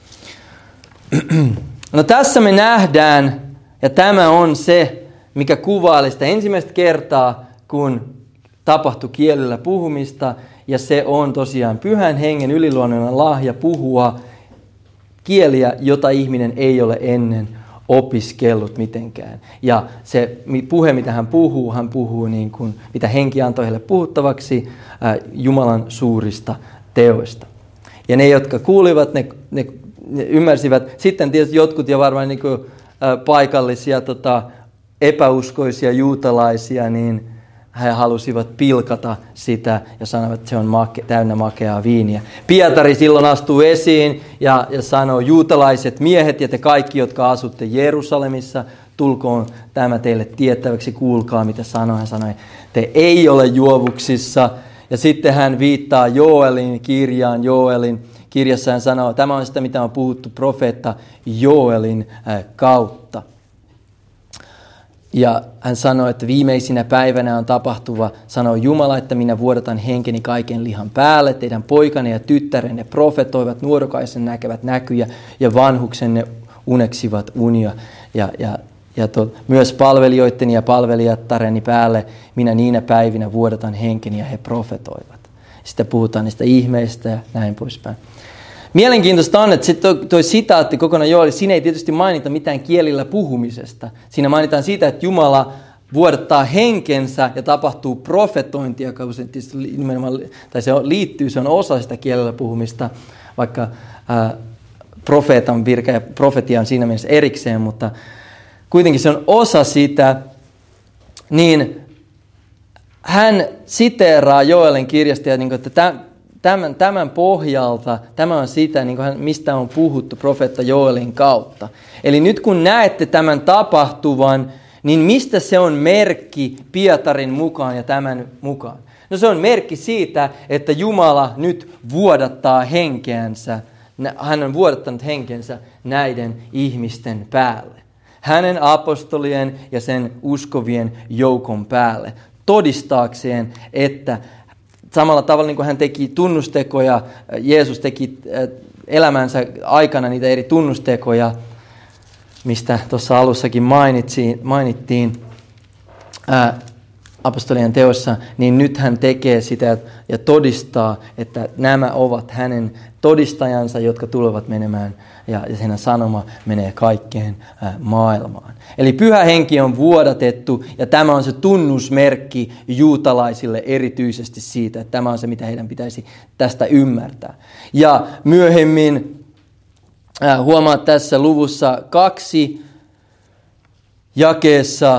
Speaker 1: No tässä me nähdään, ja tämä on se, mikä kuvaili sitä ensimmäistä kertaa, kun tapahtui kielellä puhumista, ja se on tosiaan Pyhän Hengen yliluonnollinen lahja puhua kieliä, jota ihminen ei ole ennen opiskellut mitenkään. Ja se puhe, mitä hän puhuu niin kuin, mitä henki antoi heille puhuttavaksi, Jumalan suurista teoista. Ja ne, jotka kuulivat, ne ymmärsivät. Sitten tietysti jotkut jo varmaan niin kuin, paikallisia epäuskoisia juutalaisia, niin he halusivat pilkata sitä ja sanoivat, että se on täynnä makeaa viiniä. Pietari silloin astuu esiin ja sanoo, juutalaiset miehet ja te kaikki, jotka asutte Jerusalemissa, tulkoon tämä teille tiettäväksi, kuulkaa mitä sanoo. Hän sanoi, te ei ole juovuksissa. Ja sitten hän viittaa Joelin kirjaan, Joelin kirjassa hän sanoo, tämä on sitä, mitä on puhuttu profeetta Joelin kautta. Ja hän sanoi, että viimeisinä päivänä on tapahtuva, sanoo Jumala, että minä vuodatan henkeni kaiken lihan päälle. Teidän poikanne ja tyttärenne profetoivat, nuorukaisen näkevät näkyjä ja vanhuksenne uneksivat unia. Myös palvelijoitteni ja palvelijattareni päälle minä niinä päivinä vuodatan henkeni ja he profetoivat. Sitten puhutaan niistä ihmeistä ja näin poispäin. Mielenkiintoista on, että tuo sitaatti kokonaan Joel, siinä ei tietysti mainita mitään kielillä puhumisesta. Siinä mainitaan siitä, että Jumala vuodattaa henkensä ja tapahtuu profetointia, joka nimenomaan, tai se liittyy, se on osa sitä kielellä puhumista, vaikka profeetan virka ja profetia on siinä mielessä erikseen, mutta kuitenkin se on osa sitä, niin hän siteeraa Joelin kirjasta, että tämän pohjalta, tämä on sitä, mistä on puhuttu profeetta Joelin kautta. Eli nyt kun näette tämän tapahtuvan, niin mistä se on merkki Pietarin mukaan ja tämän mukaan? No se on merkki siitä, että Jumala nyt vuodattaa henkeänsä, hän on vuodattanut henkensä näiden ihmisten päälle. Hänen apostolien ja sen uskovien joukon päälle. Todistaakseen, että samalla tavalla niin kuin hän teki tunnustekoja, Jeesus teki elämänsä aikana niitä eri tunnustekoja, mistä tuossa alussakin mainittiin, apostolien teossa, niin nyt hän tekee sitä ja todistaa, että nämä ovat hänen todistajansa, jotka tulevat menemään ja hänen sanoma menee kaikkeen maailmaan. Eli Pyhä Henki on vuodatettu ja tämä on se tunnusmerkki juutalaisille erityisesti siitä, että tämä on se, mitä heidän pitäisi tästä ymmärtää. Ja myöhemmin huomaat tässä luvussa 2 jakeessa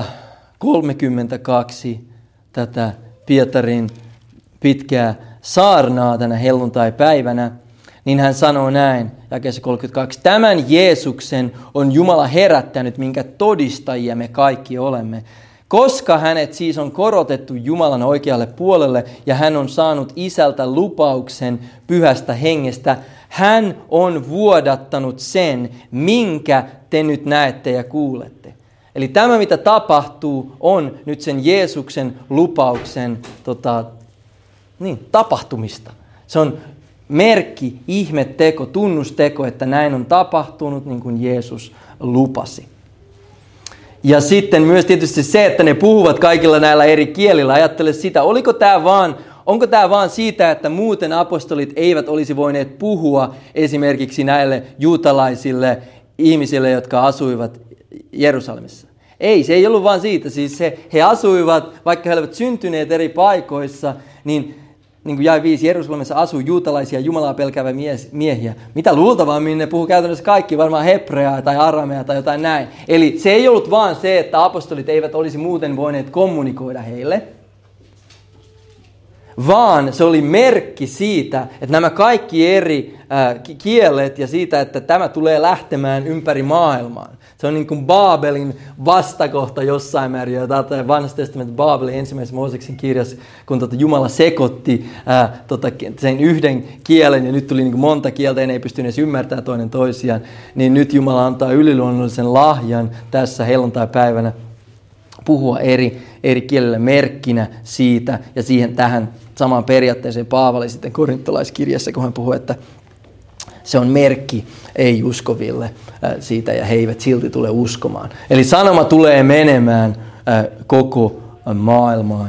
Speaker 1: 32 tätä Pietarin pitkää saarnaa tänä helluntai-päivänä, niin hän sanoo näin, jakeessa 32, tämän Jeesuksen on Jumala herättänyt, minkä todistajia me kaikki olemme. Koska hänet siis on korotettu Jumalan oikealle puolelle ja hän on saanut Isältä lupauksen Pyhästä Hengestä, hän on vuodattanut sen, minkä te nyt näette ja kuulette. Eli tämä, mitä tapahtuu, on nyt sen Jeesuksen lupauksen tapahtumista. Se on merkki, ihmeteko, tunnusteko, että näin on tapahtunut, niin kuin Jeesus lupasi. Ja sitten myös tietysti se, että ne puhuvat kaikilla näillä eri kielillä. Ajattele sitä, onko tämä vaan siitä, että muuten apostolit eivät olisi voineet puhua esimerkiksi näille juutalaisille ihmisille, jotka asuivat Jerusalemissa. Ei, se ei ollut vaan siitä. Siis he asuivat, vaikka he olivat syntyneet eri paikoissa, niin kuin jae 5, Jerusalemissa asuu juutalaisia Jumalaa pelkääviä miehiä. Mitä luultavammin ne puhuu käytännössä kaikki, varmaan hebreaa tai aramea tai jotain näin. Eli se ei ollut vaan se, että apostolit eivät olisi muuten voineet kommunikoida heille, vaan se oli merkki siitä, että nämä kaikki eri kielet ja siitä, että tämä tulee lähtemään ympäri maailmaan. Se on niin kuin Baabelin vastakohta jossain määrin, ja vanhassa testamentin Baabelin ensimmäisessä Mooseksen kirjassa, kun Jumala sekoitti sen yhden kielen, ja nyt tuli niin kuin monta kieltä, ja ne ei pystynyt edes ymmärtämään toinen toisiaan, niin nyt Jumala antaa yliluonnollisen lahjan tässä helluntai-päivänä puhua eri kielillä merkkinä siitä, ja tähän samaan periaatteeseen Paavali sitten korintolaiskirjassa, kun hän puhuu, että se on merkki ei-uskoville siitä, ja he eivät silti tule uskomaan. Eli sanoma tulee menemään koko maailmaan.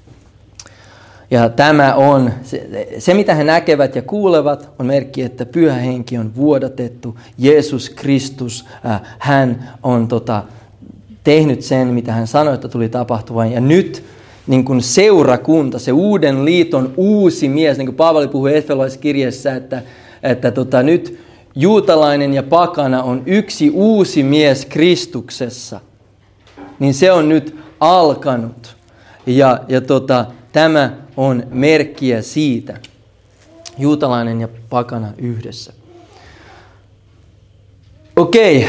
Speaker 1: Ja tämä on, se mitä he näkevät ja kuulevat, on merkki, että Pyhä Henki on vuodatettu. Jeesus Kristus, hän on tehnyt sen, mitä hän sanoi, että tuli tapahtumaan. Ja nyt niin kuin seurakunta, se uuden liiton uusi mies, niin kuin Paavali puhui Efesolaiskirjassa, että nyt juutalainen ja pakana on yksi uusi mies Kristuksessa, niin se on nyt alkanut. Ja tämä on merkkiä siitä, juutalainen ja pakana yhdessä. Okei.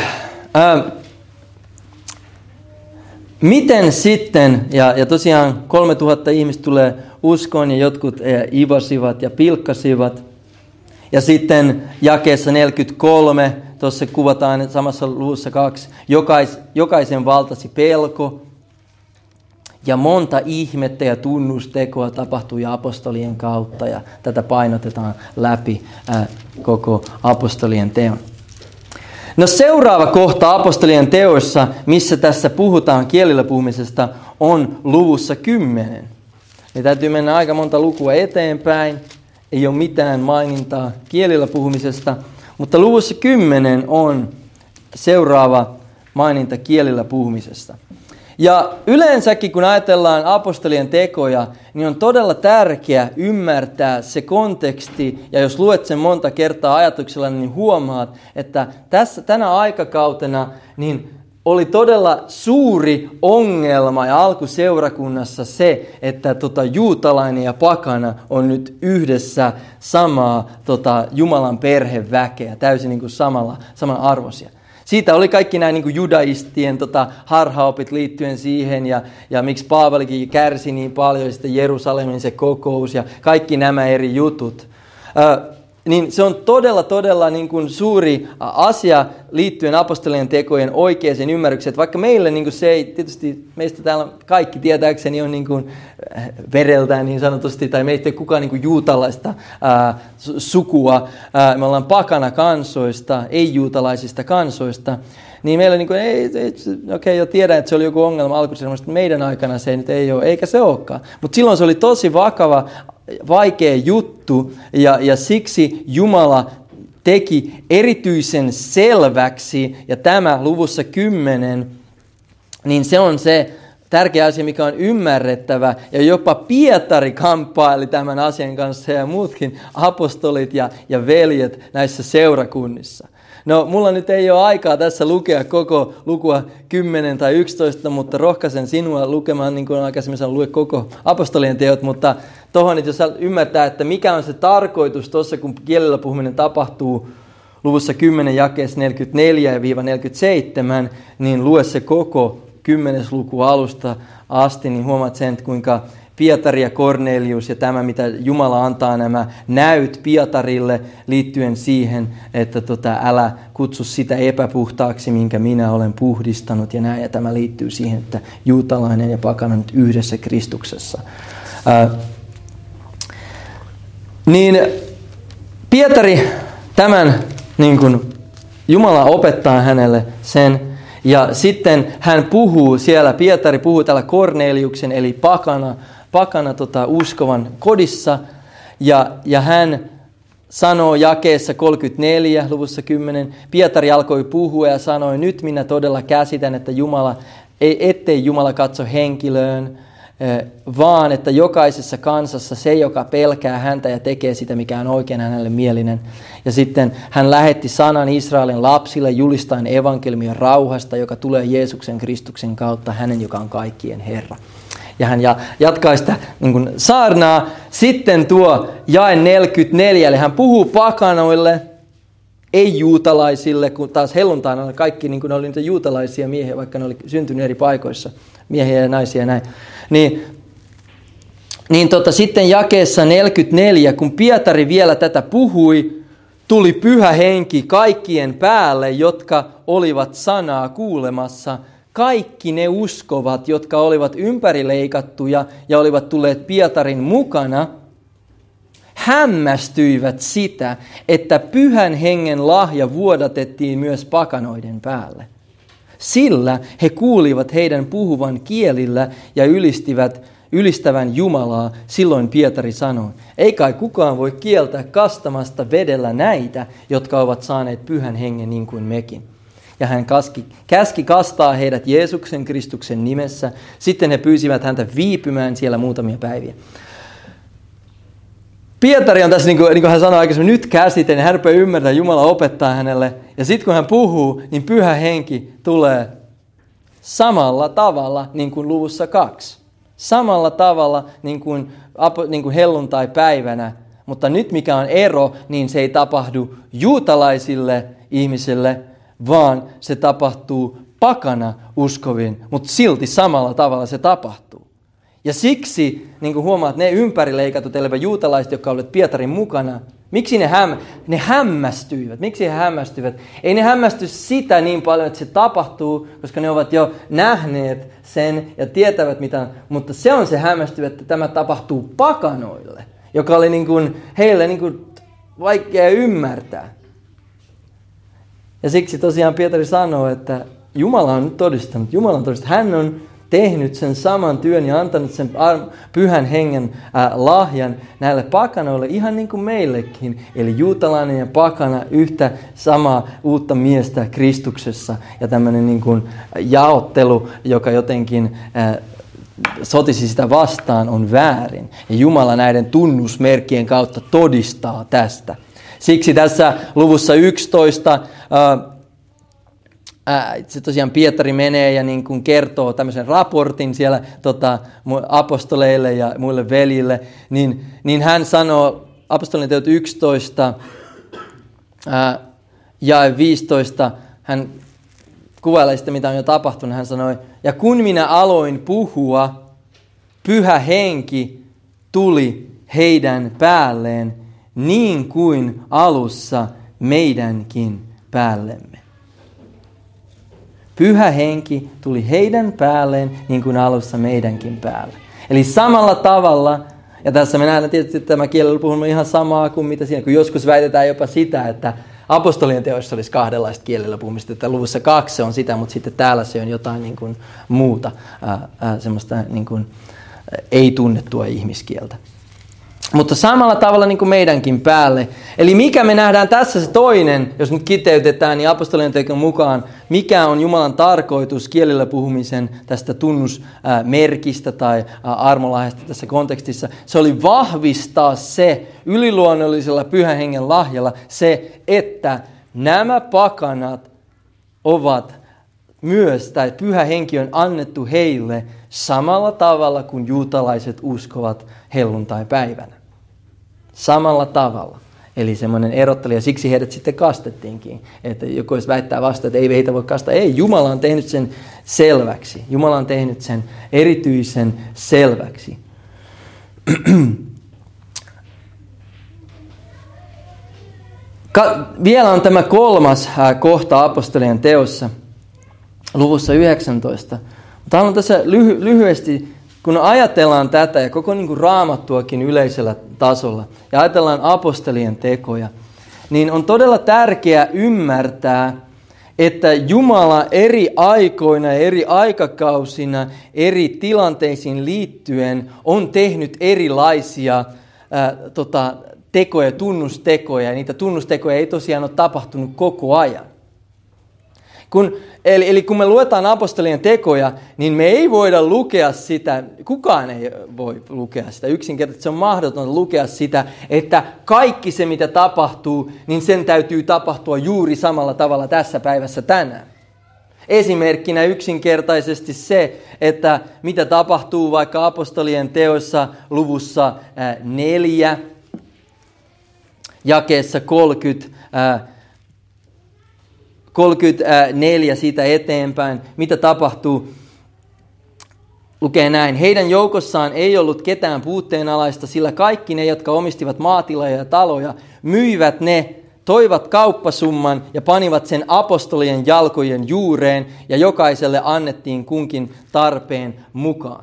Speaker 1: Miten sitten, ja tosiaan 3000 ihmistä tulee uskoon ja jotkut ivasivat ja pilkkasivat. Ja sitten jakeessa 43, tuossa kuvataan samassa luvussa 2, jokaisen valtasi pelko ja monta ihmettä ja tunnustekoa tapahtui apostolien kautta ja tätä painotetaan läpi koko apostolien teon. No seuraava kohta apostolien teoissa, missä tässä puhutaan kielillä puhumisesta, on luvussa 10. Ja täytyy mennä aika monta lukua eteenpäin. Ei ole mitään mainintaa kielillä puhumisesta, mutta luvussa 10 on seuraava maininta kielillä puhumisesta. Ja yleensäkin, kun ajatellaan apostolien tekoja, niin on todella tärkeää ymmärtää se konteksti. Ja jos luet sen monta kertaa ajatuksella, niin huomaat, että tänä aikakautena niin oli todella suuri ongelma ja alkuseurakunnassa se, että juutalainen ja pakana on nyt yhdessä samaa Jumalan perheväkeä, täysin niin kuin samanarvoisia. Siitä oli kaikki nämä niin kuin judaistien harhaopit liittyen siihen ja miksi Paavalikin kärsi niin paljon ja sitten Jerusalemin se kokous ja kaikki nämä eri jutut. niin se on todella niin kuin suuri asia liittyen apostolien tekojen oikeaan ymmärrykseen. Että vaikka meille niin kuin se ei, tietysti meistä täällä kaikki tietääkseni on niin kuin vereltään niin sanotusti, tai meistä ei ole kukaan niin kuin juutalaista sukua, me ollaan pakana kansoista, ei-juutalaisista kansoista, niin meillä niin kuin, okei, jo tiedän, että se oli joku ongelma alkuisemmasta, mutta meidän aikana se nyt ei ole, eikä se olekaan. Mutta silloin se oli tosi vaikea juttu, ja siksi Jumala teki erityisen selväksi, ja tämä luvussa 10, niin se on se tärkeä asia, mikä on ymmärrettävä, ja jopa Pietari kamppaili tämän asian kanssa, ja muutkin apostolit ja veljet näissä seurakunnissa. No, mulla nyt ei ole aikaa tässä lukea koko lukua 10 tai 11, mutta rohkaisen sinua lukemaan, niin kuin aikaisemmin sanoin, lue koko apostolien teot, mutta tuohon, että jos ymmärtää, että mikä on se tarkoitus tuossa, kun kielellä puhuminen tapahtuu luvussa 10 jakeessa 44-47, niin lue se koko 10. luku alusta asti, niin huomaat sen, että kuinka Pietari ja Kornelius ja tämä, mitä Jumala antaa nämä näyt Pietarille liittyen siihen, että älä kutsu sitä epäpuhtaaksi, minkä minä olen puhdistanut ja näin. Ja tämä liittyy siihen, että juutalainen ja pakana nyt yhdessä Kristuksessa. Niin Pietari tämän niin kuin Jumala opettaa hänelle sen. Ja sitten hän puhuu siellä, Pietari puhuu täällä Korneliuksen eli pakana uskovan kodissa, ja hän sanoo jakeessa 34 luvussa 10, Pietari alkoi puhua ja sanoi, nyt minä todella käsitän, että ettei Jumala katso henkilöön, vaan että jokaisessa kansassa se, joka pelkää häntä ja tekee sitä, mikä on oikein hänelle mielinen. Ja sitten hän lähetti sanan Israelin lapsille julistaen evankeliumin rauhasta, joka tulee Jeesuksen Kristuksen kautta, hänen, joka on kaikkien Herra. Ja hän jatkaa sitä niin kuin saarnaa. Sitten tuo jae 44, eli hän puhuu pakanoille, ei-juutalaisille, kun taas helluntaina kaikki niin kuin ne oli niitä juutalaisia miehiä, vaikka ne oli syntynyt eri paikoissa, miehiä ja naisia ja näin. Sitten jakeessa 44, kun Pietari vielä tätä puhui, tuli Pyhä Henki kaikkien päälle, jotka olivat sanaa kuulemassa. Kaikki ne uskovat, jotka olivat ympärileikattuja ja olivat tulleet Pietarin mukana, hämmästyivät sitä, että Pyhän Hengen lahja vuodatettiin myös pakanoiden päälle. Sillä he kuulivat heidän puhuvan kielillä ja ylistävän Jumalaa. Silloin Pietari sanoi, ei kai kukaan voi kieltää kastamasta vedellä näitä, jotka ovat saaneet Pyhän Hengen niin kuin mekin. Ja hän käski kastaa heidät Jeesuksen Kristuksen nimessä. Sitten he pyysivät häntä viipymään siellä muutamia päiviä. Pietari on tässä, niin kuin hän sanoi aikaisemmin, nyt käsite, niin hän rupeaa ymmärtämään, Jumala opettaa hänelle. Ja sitten kun hän puhuu, niin Pyhä Henki tulee samalla tavalla niin kuin luvussa 2. Samalla tavalla niin kuin helluntai-päivänä. Mutta nyt mikä on ero, niin se ei tapahdu juutalaisille ihmisille, vaan se tapahtuu pakana uskoviin, mutta silti samalla tavalla se tapahtuu. Ja siksi, niin kuin huomaat, ne ympärileikatut elävät juutalaiset, jotka olivat Pietarin mukana, miksi ne hämmästyivät? Miksi he hämmästyivät? Ei ne hämmästy sitä niin paljon, että se tapahtuu, koska ne ovat jo nähneet sen ja tietävät mitä, mutta se on se hämmästyvä, että tämä tapahtuu pakanoille, joka oli niin kuin, heille niin kuin vaikea ymmärtää. Ja siksi tosiaan Pietari sanoo, että Jumala on nyt todistanut. Hän on tehnyt sen saman työn ja antanut sen Pyhän Hengen lahjan näille pakanoille ihan niin kuin meillekin. Eli juutalainen ja pakana yhtä samaa uutta miestä Kristuksessa. Ja tämmöinen niin kuin jaottelu, joka jotenkin sotisi sitä vastaan, on väärin. Ja Jumala näiden tunnusmerkkien kautta todistaa tästä. Siksi tässä luvussa 11 se tosiaan Pietari menee ja niin kuin kertoo tämmöisen raportin siellä apostoleille ja muille veljille, niin hän sanoo apostolien teot 11 ja 15, hän kuvailee sitä, mitä on jo tapahtunut. Hän sanoi, ja kun minä aloin puhua, Pyhä Henki tuli heidän päälleen, niin kuin alussa meidänkin päällemme. Pyhä henki tuli heidän päälleen niin kuin alussa meidänkin päälle. Eli samalla tavalla, ja tässä me nähdään tietysti, että tämä kielellä puhumme ihan samaa kuin mitä siinä, kun joskus väitetään jopa sitä, että apostolien teoissa olisi kahdenlaista kielellä puhumista, että luvussa 2 se on sitä, mutta sitten täällä se on jotain niin kuin muuta, semmoista niin kuin ei tunnettua ihmiskieltä. Mutta samalla tavalla niin kuin meidänkin päälle. Eli mikä me nähdään tässä se toinen, jos nyt kiteytetään, niin apostolien teon mukaan, mikä on Jumalan tarkoitus kielellä puhumisen tästä tunnusmerkistä tai armolahjasta tässä kontekstissa. Se oli vahvistaa se yliluonnollisella pyhän hengen lahjalla se, että nämä pakanat ovat myös, tai pyhä henki on annettu heille samalla tavalla kuin juutalaiset uskovat helluntaipäivänä. Samalla tavalla. Eli semmoinen erottelu, ja siksi heidät sitten kastettiinkin. Että joku jos väittää vasta, että ei heitä voi kastaa. Ei, Jumala on tehnyt sen selväksi. Jumala on tehnyt sen erityisen selväksi. Vielä on tämä kolmas kohta apostolien teossa, luvussa 19. Mutta haluan tässä lyhyesti, kun ajatellaan tätä ja koko niin kuin Raamattuakin yleisellä tasolla ja ajatellaan apostolien tekoja, niin on todella tärkeää ymmärtää, että Jumala eri aikoina ja eri aikakausina, eri tilanteisiin liittyen on tehnyt erilaisia tekoja, tunnustekoja. Ja niitä tunnustekoja ei tosiaan ole tapahtunut koko ajan. Eli kun me luetaan apostolien tekoja, niin me ei voida lukea sitä, kukaan ei voi lukea sitä. Yksinkertaisesti se on mahdotonta lukea sitä, että kaikki se mitä tapahtuu, niin sen täytyy tapahtua juuri samalla tavalla tässä päivässä tänään. Esimerkkinä yksinkertaisesti se, että mitä tapahtuu vaikka apostolien teoissa luvussa 4, jakeessa 34 siitä eteenpäin, mitä tapahtuu, lukee näin. Heidän joukossaan ei ollut ketään puutteenalaista, sillä kaikki ne, jotka omistivat maatiloja ja taloja, myivät ne, toivat kauppasumman ja panivat sen apostolien jalkojen juureen, ja jokaiselle annettiin kunkin tarpeen mukaan.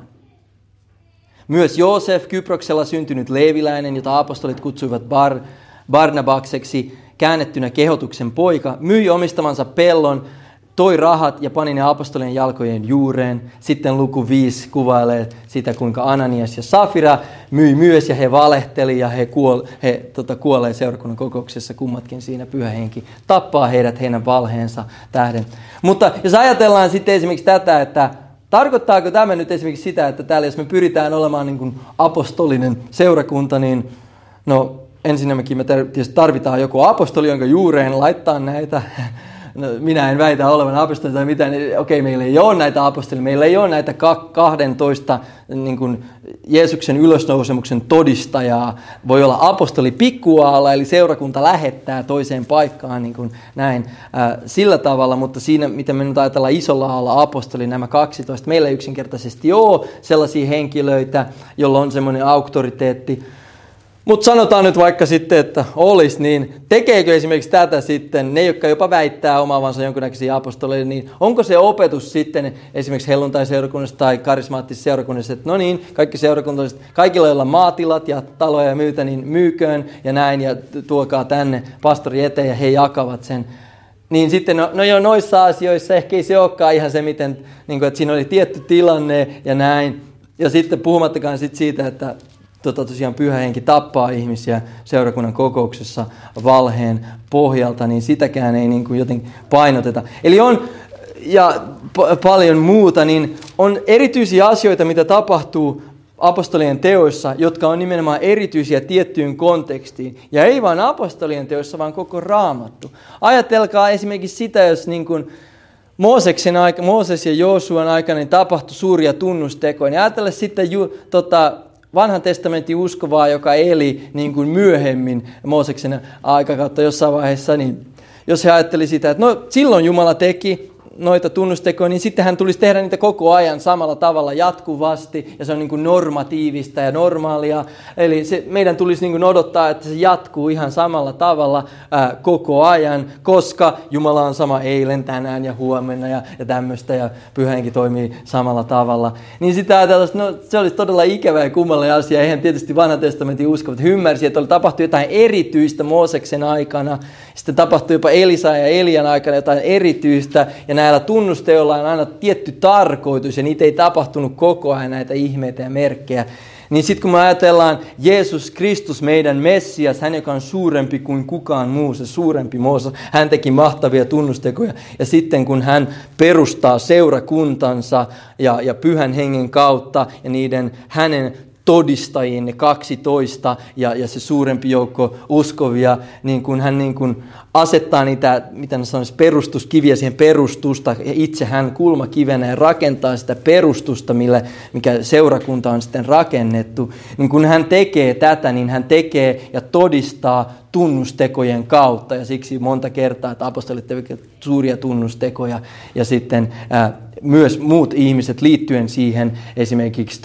Speaker 1: Myös Joosef, Kyproksella syntynyt leeviläinen, jota apostolit kutsuivat Barnabakseksi, käännettynä kehotuksen poika, myi omistamansa pellon, toi rahat ja pani ne apostolien jalkojen juureen. Sitten luku 5 kuvailee sitä, kuinka Ananias ja Safira myi myös ja he valehteli ja he kuolee seurakunnan kokouksessa, kummatkin siinä pyhä henki tappaa heidät heidän valheensa tähden. Mutta jos ajatellaan sitten esimerkiksi tätä, että tarkoittaako tämä nyt esimerkiksi sitä, että täällä jos me pyritään olemaan niin kuin apostolinen seurakunta, niin ensinnäkin me tietysti tarvitaan joku apostoli, jonka juureen laittaa näitä. No, minä en väitä olevan apostoli tai mitään. Okei, meillä ei ole näitä apostolia. Meillä ei ole näitä 12 niin kuin Jeesuksen ylösnousemuksen todistajaa. Voi olla apostoli pikkuaalla, eli seurakunta lähettää toiseen paikkaan niin kuin näin sillä tavalla. Mutta siinä, mitä me nyt ajatellaan isolla aalla apostoli, nämä 12, meillä ei yksinkertaisesti ole sellaisia henkilöitä, joilla on semmoinen auktoriteetti. Mutta sanotaan nyt vaikka sitten, että olisi, niin tekeekö esimerkiksi tätä sitten ne, jotka jopa väittää omaavansa jonkinnäköisiä apostoleja, niin onko se opetus sitten esimerkiksi helluntai-seurakunnassa tai karismaattisessa seurakunnassa, että no niin, kaikki seurakuntalaiset, kaikilla joilla on maatilat ja taloja ja myytä, niin myyköön ja näin ja tuokaa tänne pastori eteen ja he jakavat sen. Niin sitten, no jo noissa asioissa ehkä ei se olekaan ihan se, miten, niin kuin, että siinä oli tietty tilanne ja näin. Ja sitten puhumattakaan sit siitä, että tosiaan pyhä henki tappaa ihmisiä seurakunnan kokouksessa valheen pohjalta, niin sitäkään ei niin kuin jotenkin painoteta. Eli on, ja paljon muuta, niin on erityisiä asioita, mitä tapahtuu apostolien teoissa, jotka on nimenomaan erityisiä tiettyyn kontekstiin. Ja ei vain apostolien teoissa, vaan koko Raamattu. Ajatelkaa esimerkiksi sitä, jos niin kuin Mooses ja Joosuan aikana niin tapahtui suuria tunnustekoja. Niin ajatella sitten Vanhan testamentin uskovaa, joka eli niin kuin myöhemmin Mooseksen aikakautta jossain vaiheessa, niin jos he ajatteli sitä, että no silloin Jumala teki, noita tunnustekoja, niin sitten hän tulisi tehdä niitä koko ajan samalla tavalla jatkuvasti, ja se on niin kuin normatiivista ja normaalia. Eli meidän tulisi niin kuin odottaa, että se jatkuu ihan samalla tavalla koko ajan, koska Jumala on sama eilen, tänään ja huomenna ja tämmöistä, ja Pyhä Henki toimii samalla tavalla. Niin sitä ajatellaan, että no, se olisi todella ikävä ja kummallinen asia. Eihän tietysti Vanhan testamentin uskovat ymmärsi, että oli tapahtunut jotain erityistä Mooseksen aikana, sitten tapahtui jopa Elisa ja Elian aikana jotain erityistä, ja näillä tunnusteilla on aina tietty tarkoitus, ja niitä ei tapahtunut koko ajan näitä ihmeitä ja merkkejä. Niin sitten kun me ajatellaan Jeesus Kristus, meidän Messias, hän joka on suurempi kuin kukaan muu, se suurempi Mooses, hän teki mahtavia tunnustekoja. Ja sitten kun hän perustaa seurakuntansa ja Pyhän Hengen kautta ja hänen todistajien, ne 12 ja se suurempi joukko uskovia, niin kun hän niin kun asettaa niitä, mitä sanoisi, perustuskiviä siihen perustusta, ja itse hän kulmakivenä ja rakentaa sitä perustusta, mikä seurakunta on sitten rakennettu, niin kun hän tekee tätä, niin hän tekee ja todistaa tunnustekojen kautta, ja siksi monta kertaa, että apostolit tekevät suuria tunnustekoja, ja sitten myös muut ihmiset liittyen siihen, esimerkiksi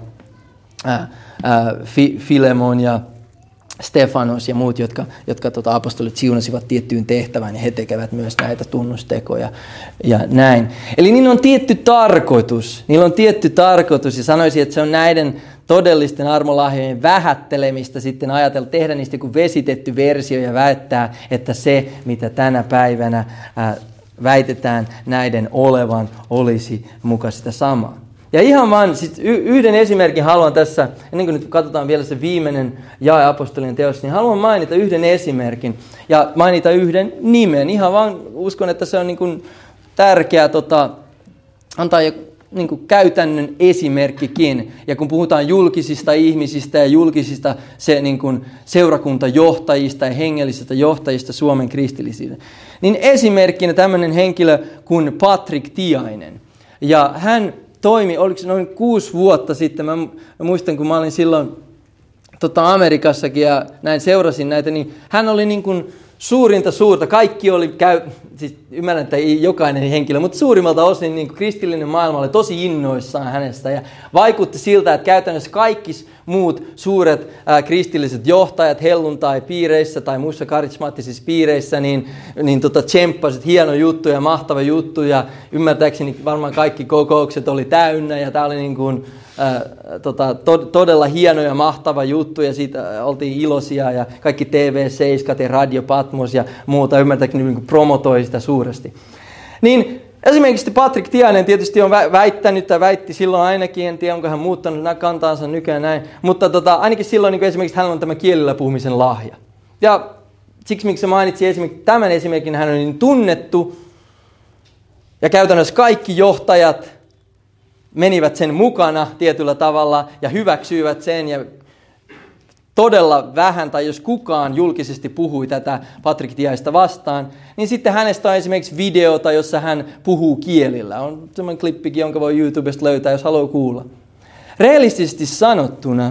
Speaker 1: Filemon ja Stefanos ja muut, jotka apostolit siunasivat tiettyyn tehtävään, ja he tekevät myös näitä tunnustekoja ja näin. Eli niillä on tietty tarkoitus, ja sanoisin, että se on näiden todellisten armolahjojen vähättelemistä sitten ajatella, tehdä niistä joku vesitetty versio ja väittää, että se, mitä tänä päivänä väitetään näiden olevan, olisi muka sitä samaa. Ja ihan vaan yhden esimerkin haluan tässä, ennen kuin nyt katsotaan vielä se viimeinen jae apostolien teossa, niin haluan mainita yhden esimerkin ja mainita yhden nimen. Ihan vaan uskon, että se on niin kuin tärkeää antaa niin kuin käytännön esimerkkikin. Ja kun puhutaan julkisista ihmisistä ja julkisista niin kuin seurakuntajohtajista ja hengellisistä johtajista Suomen kristillisille, niin esimerkkinä tämmöinen henkilö kuin Patrick Tiainen. Ja hän toimi, oliko se noin 6 vuotta sitten, mä muistan kun mä olin silloin Amerikassakin ja näin seurasin näitä, niin hän oli niin kuin suurta, kaikki oli, siis ymmärrän, että ei jokainen henkilö, mutta suurimmalta osin niin kuin kristillinen maailma oli tosi innoissaan hänestä ja vaikutti siltä, että käytännössä kaikki muut suuret kristilliset johtajat helluntai-piireissä tai muissa karismaattisissa piireissä niin tsemppasivat, hieno juttu ja mahtava juttu ja ymmärtääkseni varmaan kaikki kokoukset oli täynnä ja tämä oli niin kuin todella hieno ja mahtava juttu ja siitä oltiin iloisia ja kaikki TV7 ja Radio Patmos ja muuta ymmärtääkseni niin kuin promotoi sitä suuresti. Niin esimerkiksi Patrick Tiainen tietysti on väittänyt tai väitti silloin ainakin, en tiedä onko hän muuttanut kantaansa nykyään näin, mutta ainakin silloin niin esimerkiksi hänellä on tämä kielellä puhumisen lahja. Ja siksi miksi mainitsin esimerkiksi tämän esimerkin, hän on niin tunnettu ja käytännössä kaikki johtajat menivät sen mukana tietyllä tavalla ja hyväksyivät sen ja todella vähän, tai jos kukaan julkisesti puhui tätä Patrick Tiaista vastaan, niin sitten hänestä on esimerkiksi videota, jossa hän puhuu kielillä. On semmoinen klippikin, jonka voi YouTubesta löytää, jos haluaa kuulla. Reellisesti sanottuna,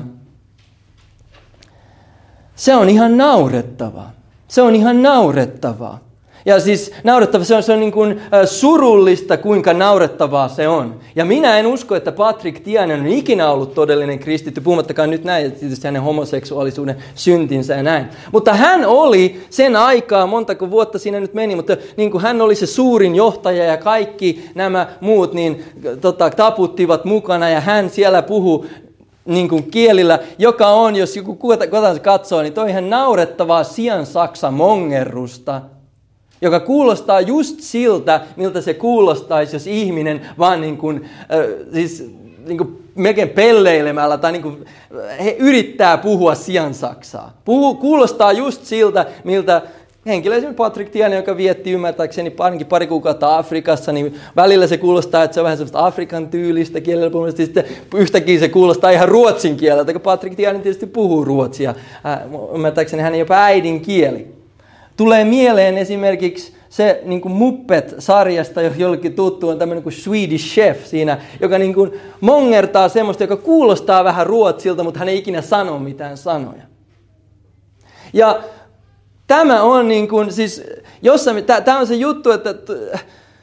Speaker 1: se on ihan naurettavaa. Se on ihan naurettavaa. Ja siis naurettava, se on niin kuin surullista, kuinka naurettavaa se on. Ja minä en usko, että Patrick Tiainen on ikinä ollut todellinen kristitty, puhumattakaan nyt näin, tietysti hänen homoseksuaalisuuden syntinsä ja näin. Mutta hän oli sen aikaa, montako vuotta siinä nyt meni, mutta niin kuin hän oli se suurin johtaja ja kaikki nämä muut niin taputtivat mukana ja hän siellä puhui niin kuin kielillä, joka on, jos joku katsoo, niin toi ihan naurettavaa siansaksa mongerrusta, joka kuulostaa just siltä, miltä se kuulostaisi, jos ihminen vaan niin kuin melkein pelleilemällä tai niin kuin, he yrittää puhua siansaksaa. Kuulostaa just siltä, miltä henkilö, esimerkiksi Patrick Tiainen, joka vietti ymmärtääkseni ainakin pari kuukautta Afrikassa, niin välillä se kuulostaa, että se on vähän sellaista Afrikan tyylistä kielellä puhumista, sitten yhtäkkiä se kuulostaa ihan ruotsin kieleltä, kun Patrick Tiainen tietysti puhuu ruotsia. Ymmärtääkseni hänen jopa äidinkieli. Tulee mieleen esimerkiksi se niin kuin Muppet-sarjasta, jollekin tuttu on tämmöinen kuin Swedish Chef siinä, joka niin kuin mongertaa semmoista, joka kuulostaa vähän ruotsilta, mutta hän ei ikinä sano mitään sanoja. Ja tämä on niin kuin, siis, tämä on se juttu, että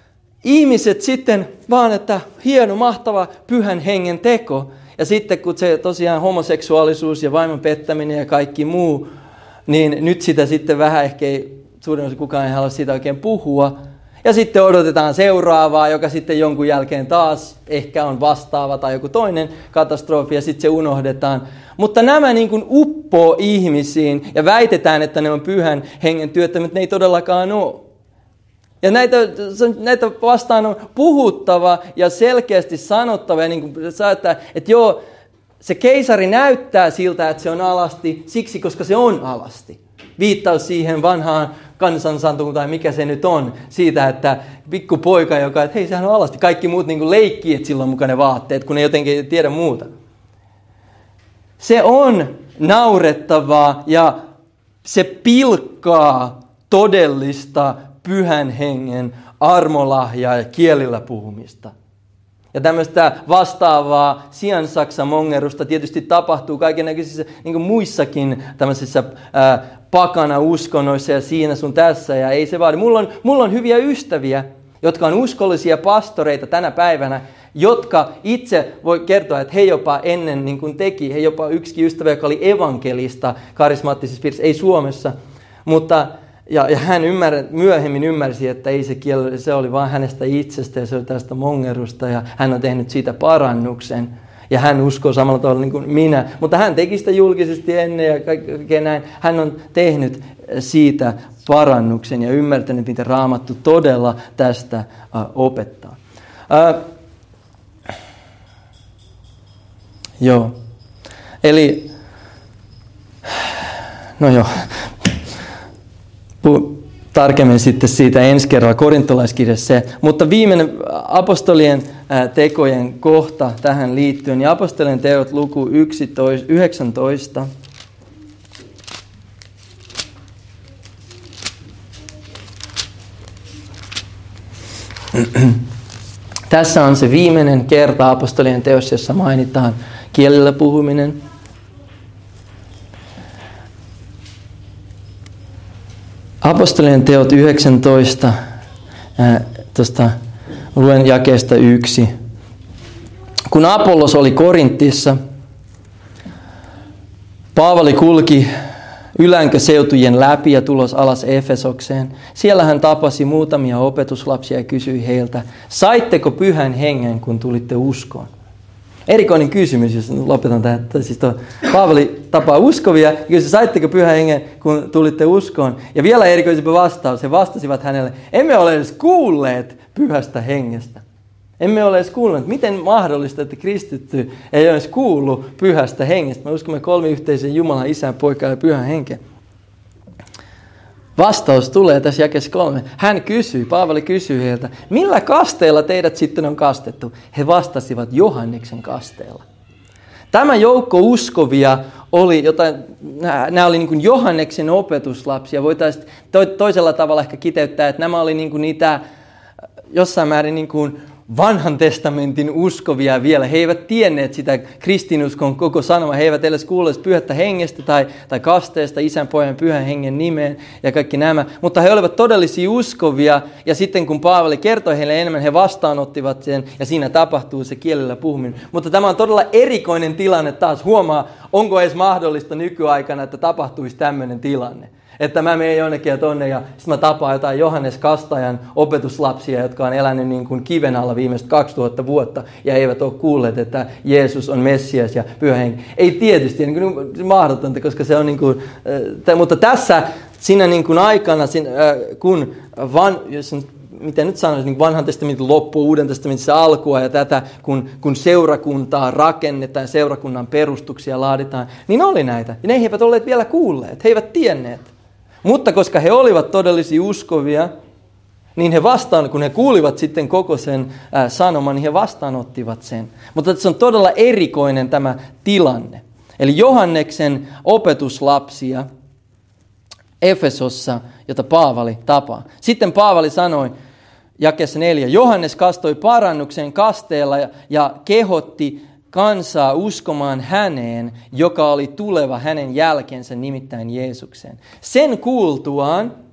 Speaker 1: ihmiset sitten vaan, että hieno, mahtava pyhän hengen teko. Ja sitten kun se tosiaan homoseksuaalisuus ja vaimon pettäminen ja kaikki muu, niin nyt sitä sitten vähän ehkä suurin osa kukaan ei halua siitä oikein puhua. Ja sitten odotetaan seuraavaa, joka sitten jonkun jälkeen taas ehkä on vastaava tai joku toinen katastrofi ja sitten se unohdetaan. Mutta nämä niin kuin uppoo ihmisiin ja väitetään, että ne on pyhän hengen työtä, mutta ne ei todellakaan ole. Ja näitä vastaan on puhuttava ja selkeästi sanottava. Ja niin kuin että joo, se keisari näyttää siltä, että se on alasti siksi, koska se on alasti. Viittaus siihen vanhaan kansansantuun tai mikä se nyt on, siitä, että pikkupoika, että hei, sehän on alasti. Kaikki muut niin kuin leikkii, että sillä on mukana vaatteet, kun ne jotenkin tiedä muuta. Se on naurettavaa ja se pilkkaa todellista pyhän hengen armolahjaa ja kielillä puhumista. Ja tämmöistä vastaavaa siansaksamongerusta tietysti tapahtuu kaikennäköisissä niin kuin muissakin tämmöisissä pakana uskonnoissa ja siinä sun tässä. Ja ei se vaadi. Mulla on hyviä ystäviä, jotka on uskollisia pastoreita tänä päivänä, jotka itse voi kertoa, että he jopa ennen niin kuin teki, he jopa yksikin ystävä, joka oli evankelista karismaattisessa piirissä, ei Suomessa, mutta ja hän myöhemmin ymmärsi, että ei se oli vain hänestä itsestä ja se oli tästä mongerusta ja hän on tehnyt siitä parannuksen. Ja hän uskoo samalla tavalla niin kuin minä, mutta hän teki sitä julkisesti ennen ja kaikkea näin. Hän on tehnyt siitä parannuksen ja ymmärtänyt, mitä Raamattu todella tästä opettaa. Joo. Eli, no joo. Tarkemmin sitten siitä ensi kerralla korintolaiskirjassa. Mutta viimeinen apostolien tekojen kohta tähän liittyen, niin apostolien teot luku 19. Tässä on se viimeinen kerta apostolien teossa, jossa mainitaan kielellä puhuminen. Apostolien teot 19, tuosta luen jakeesta 1. Kun Apollos oli Korintissa, Paavali kulki ylänköseutujen läpi ja tulos alas Efesokseen. Siellä hän tapasi muutamia opetuslapsia ja kysyi heiltä, saitteko pyhän hengen, kun tulitte uskoon? Erikoinen kysymys, jos lopetan tähän. Siis Paavali tapaa uskovia ja kysyi, saitteko pyhän hengen, kun tulitte uskoon? Ja vielä erikoisempi vastaus. He vastasivat hänelle, emme ole edes kuulleet pyhästä hengestä. Emme ole edes kuulleet, miten mahdollista, että kristitty ei edes kuullut pyhästä hengestä. Me uskomme kolmiyhteisen Jumalan, Isän, Poikaa ja Pyhän Henkeä. Vastaus tulee tässä jakeessa 3. Paavali kysyi heiltä, millä kasteella teidät sitten on kastettu? He vastasivat Johanneksen kasteella. Tämä joukko uskovia oli nämä oli niin kuin Johanneksen opetuslapsia. Voitaisiin toisella tavalla ehkä kiteyttää, että nämä oli niin kuin niitä jossain määrin niin kuin vanhan testamentin uskovia vielä. He eivät tienneet sitä kristinuskon koko sanoma. He eivät edes kuulleet pyhästä hengestä tai kasteesta, Isän, Pojan, Pyhän Hengen nimeen ja kaikki nämä. Mutta he olivat todellisia uskovia ja sitten kun Paavali kertoi heille enemmän, he vastaanottivat sen ja siinä tapahtuu se kielellä puhuminen. Mutta tämä on todella erikoinen tilanne taas. Huomaa, onko edes mahdollista nykyaikana, että tapahtuisi tämmöinen tilanne. Että mä menen jonnekin ja tonne ja sitten mä tapaan jotain Johannes Kastajan opetuslapsia, jotka on elänyt niin kuin kiven alla viimeiset 2000 vuotta ja eivät ole kuulleet, että Jeesus on Messias ja Pyhä Henki. Ei tietysti, niin kuin mahdotonta, koska se on niin kuin, mutta tässä siinä niin kuin aikana, kun miten nyt sanoisin, niin vanhan testamentin loppu, uuden testamentin alkua ja tätä, kun seurakuntaa rakennetaan, seurakunnan perustuksia laaditaan, niin oli näitä. Ja ne eivät olleet vielä kuulleet, he eivät tienneet. Mutta koska he olivat todellisia uskovia, niin kun he kuulivat sitten koko sen sanoman, niin he vastaanottivat sen. Mutta se on todella erikoinen tämä tilanne. Eli Johanneksen opetuslapsia Efesossa, jota Paavali tapaa. Sitten Paavali sanoi jakeessa 4, Johannes kastoi parannuksen kasteella ja kehotti kansaa uskomaan häneen, joka oli tuleva hänen jälkensä, nimittäin Jeesukseen. Sen kuultuaan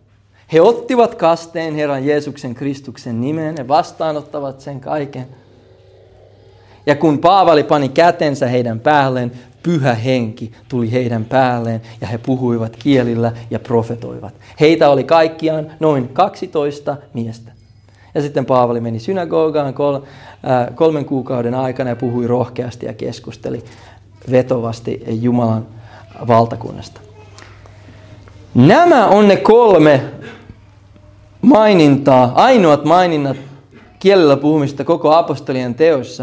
Speaker 1: He ottivat kasteen Herran Jeesuksen Kristuksen nimeen, he vastaanottavat sen kaiken. Ja kun Paavali pani kätensä heidän päälleen, Pyhä Henki tuli heidän päälleen ja he puhuivat kielillä ja profetoivat. Heitä oli kaikkiaan noin 12 miestä. Ja sitten Paavali meni synagogaan 3 kuukauden aikana ja puhui rohkeasti ja keskusteli vetovasti Jumalan valtakunnasta. Nämä on ne 3 mainintaa, ainoat maininnat kielellä puhumista koko apostolien teoissa.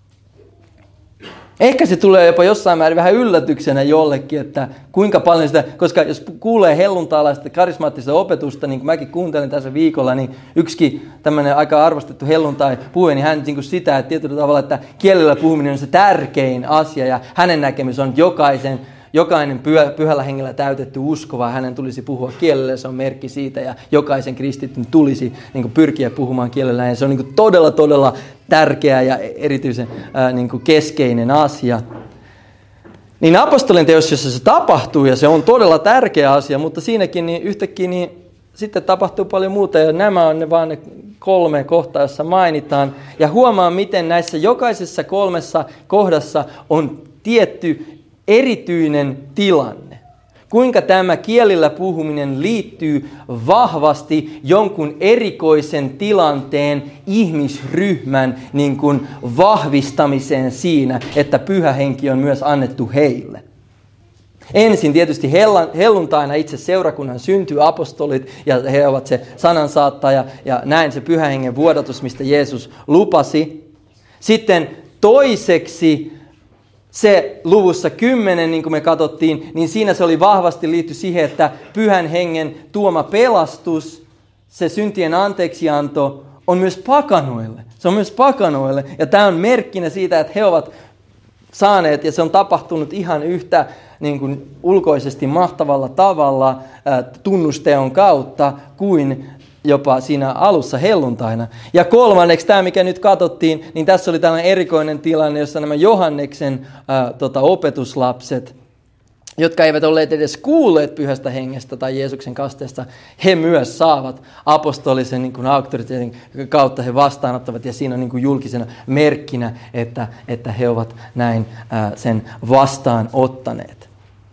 Speaker 1: Ehkä se tulee jopa jossain määrin vähän yllätyksenä jollekin, että kuinka paljon sitä, koska jos kuulee helluntaalaista karismaattista opetusta, niin kuin mäkin kuuntelin tässä viikolla, niin yksikin tämmöinen aika arvostettu helluntai puhuja, niin hän niin sitä, että tietyllä tavalla, että kielellä puhuminen on se tärkein asia, ja hänen näkemys on, että jokainen pyhällä hengellä täytetty uskova, hänen tulisi puhua kielellä, se on merkki siitä, ja jokaisen kristityn tulisi niin kuin pyrkiä puhumaan kielellä, ja se on niin kuin todella tärkeä ja erityisen niin kuin keskeinen asia. Niin apostolien teossa, jossa se tapahtuu, ja se on todella tärkeä asia, mutta siinäkin niin yhtäkkiä niin sitten tapahtuu paljon muuta, ja nämä on vaan ne 3 kohtaa, jossa mainitaan. Ja huomaa, miten näissä jokaisessa 3 kohdassa on tietty erityinen tilanne. Kuinka tämä kielillä puhuminen liittyy vahvasti jonkun erikoisen tilanteen ihmisryhmän niin kuin vahvistamiseen siinä, että Pyhä Henki on myös annettu heille. Ensin tietysti helluntaina itse seurakunnan syntyy apostolit ja he ovat se sanansaattaja ja näin se Pyhän Hengen vuodatus, mistä Jeesus lupasi. Sitten toiseksi se luvussa 10, niin kuin me katsottiin, niin siinä se oli vahvasti liitty siihen, että Pyhän Hengen tuoma pelastus, se syntien anteeksianto, on myös pakanoille. Se on myös pakanoille. Ja tämä on merkkinä siitä, että he ovat saaneet, ja se on tapahtunut ihan yhtä niin kuin ulkoisesti mahtavalla tavalla tunnusteon kautta kuin jopa siinä alussa helluntaina. Ja kolmanneksi, tämä mikä nyt katsottiin, niin tässä oli tällainen erikoinen tilanne, jossa nämä Johanneksen opetuslapset, jotka eivät olleet edes kuulleet Pyhästä Hengestä tai Jeesuksen kasteesta, he myös saavat apostolisen niin kuin auktoriteetin kautta, he vastaanottavat, ja siinä on niin kuin julkisena merkkinä, että he ovat näin sen vastaanottaneet.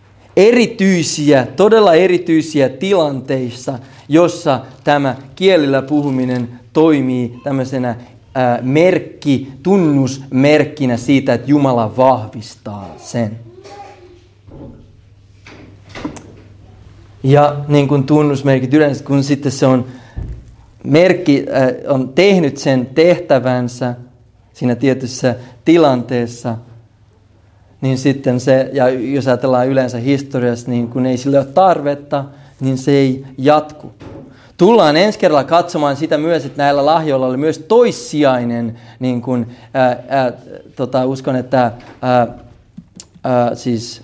Speaker 1: Todella erityisiä tilanteissa, jossa tämä kielillä puhuminen toimii tämmöisenä tunnusmerkkinä siitä, että Jumala vahvistaa sen. Ja niin kuin tunnusmerkit yleensä, kun sitten se on on tehnyt sen tehtävänsä siinä tietyssä tilanteessa, niin sitten se, ja jos ajatellaan yleensä historiassa, niin kun ei sille ole tarvetta, niin se ei jatku. Tullaan ensi kerralla katsomaan sitä myös, että näillä lahjoilla oli myös toissijainen, niin kuin, uskon, että siis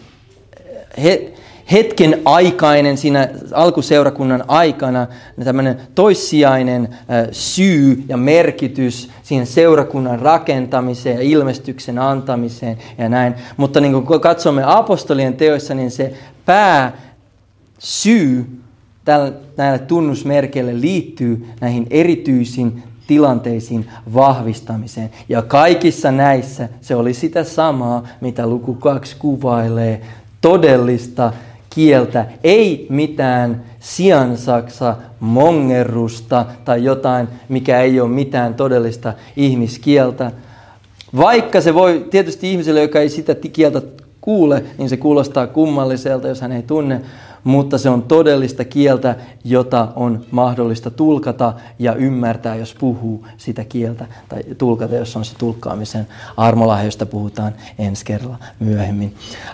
Speaker 1: hetken aikainen siinä alkuseurakunnan aikana tämmöinen toissijainen syy ja merkitys siihen seurakunnan rakentamiseen ja ilmestyksen antamiseen ja näin. Mutta niin kun katsomme apostolien teoissa, niin se pääsyy näille tunnusmerkeille liittyy näihin erityisiin tilanteisiin vahvistamiseen. Ja kaikissa näissä se oli sitä samaa, mitä luku 2 kuvailee, todellista kieltä, ei mitään siansaksa mongerrusta tai jotain, mikä ei ole mitään todellista ihmiskieltä. Vaikka se voi tietysti ihmiselle, joka ei sitä kieltä kuule, niin se kuulostaa kummalliselta, jos hän ei tunne, mutta se on todellista kieltä, jota on mahdollista tulkata ja ymmärtää, jos puhuu sitä kieltä, tai tulkata, jos on se tulkkaamisen armolahja, josta puhutaan ensi kerralla myöhemmin.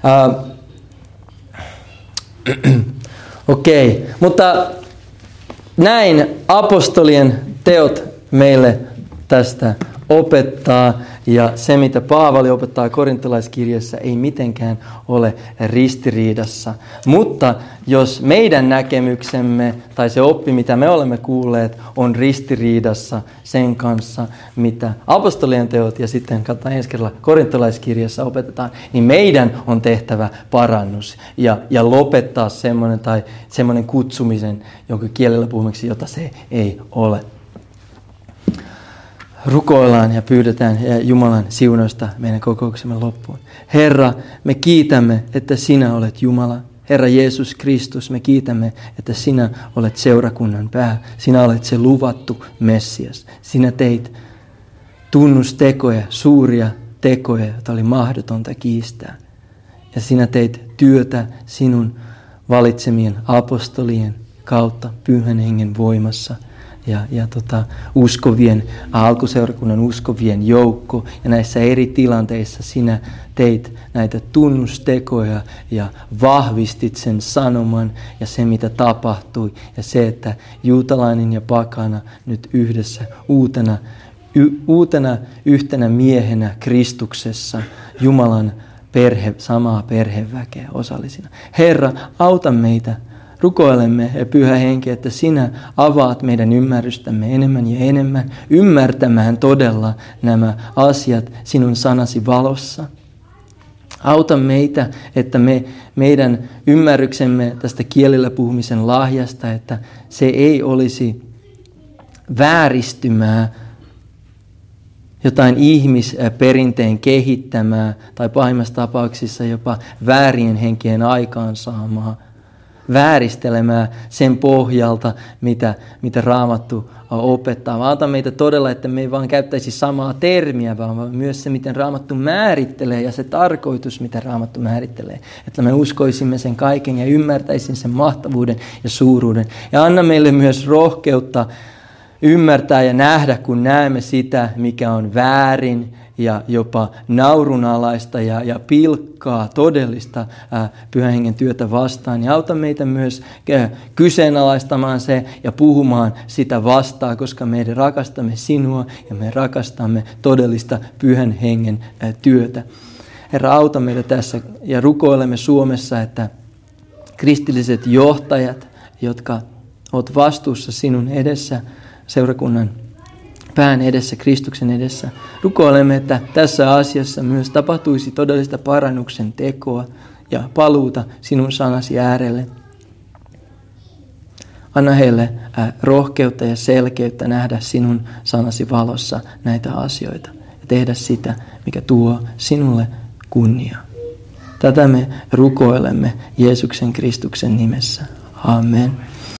Speaker 1: Okei, mutta näin apostolien teot meille tästä opettaa ja se, mitä Paavali opettaa korintolaiskirjassa, ei mitenkään ole ristiriidassa. Mutta jos meidän näkemyksemme tai se oppi, mitä me olemme kuulleet, on ristiriidassa sen kanssa, mitä apostolien teot ja sitten katsotaan ensi kerralla korintolaiskirjassa opetetaan, niin meidän on tehtävä parannus ja lopettaa semmoinen kutsumisen jonka kielellä puhumiksi, jota se ei ole. Rukoillaan ja pyydetään Jumalan siunausta meidän kokouksemme loppuun. Herra, me kiitämme, että sinä olet Jumala. Herra Jeesus Kristus, me kiitämme, että sinä olet seurakunnan pää. Sinä olet se luvattu Messias. Sinä teit tunnustekoja, suuria tekoja, joita oli mahdotonta kiistää. Ja sinä teit työtä sinun valitsemien apostolien kautta Pyhän Hengen voimassa. Ja uskovien, alkuseurakunnan uskovien joukko. Ja näissä eri tilanteissa sinä teit näitä tunnustekoja ja vahvistit sen sanoman ja se, mitä tapahtui. Ja se, että juutalainen ja pakana nyt yhdessä uutena yhtenä miehenä Kristuksessa Jumalan samaa perheväkeä osallisina. Herra, auta meitä. Rukoilemme, Pyhä Henki, että sinä avaat meidän ymmärrystämme enemmän ja enemmän ymmärtämään todella nämä asiat sinun sanasi valossa. Auta meitä, että meidän ymmärryksemme tästä kielellä puhumisen lahjasta, että se ei olisi vääristymää, jotain ihmisperinteen kehittämää tai pahimmassa tapauksissa jopa väärien henkien aikaansaamaa, vääristelemään sen pohjalta, mitä Raamattu opettaa. Vaan auta meitä todella, että me ei vaan käyttäisi samaa termiä, vaan myös se, miten Raamattu määrittelee ja se tarkoitus, mitä Raamattu määrittelee. Että me uskoisimme sen kaiken ja ymmärtäisimme sen mahtavuuden ja suuruuden. Ja anna meille myös rohkeutta ymmärtää ja nähdä, kun näemme sitä, mikä on väärin ja jopa naurunalaista ja pilkkaa todellista Pyhän Hengen työtä vastaan. Ja auta meitä myös kyseenalaistamaan se ja puhumaan sitä vastaan, koska me rakastamme sinua ja me rakastamme todellista Pyhän Hengen työtä. Herra, auta meitä tässä ja rukoilemme Suomessa, että kristilliset johtajat, jotka olet vastuussa sinun edessä, seurakunnan pään edessä, Kristuksen edessä. Rukoilemme, että tässä asiassa myös tapahtuisi todellista parannuksen tekoa ja paluuta sinun sanasi äärelle. Anna heille rohkeutta ja selkeyttä nähdä sinun sanasi valossa näitä asioita ja tehdä sitä, mikä tuo sinulle kunniaa. Tätä me rukoilemme Jeesuksen Kristuksen nimessä. Amen.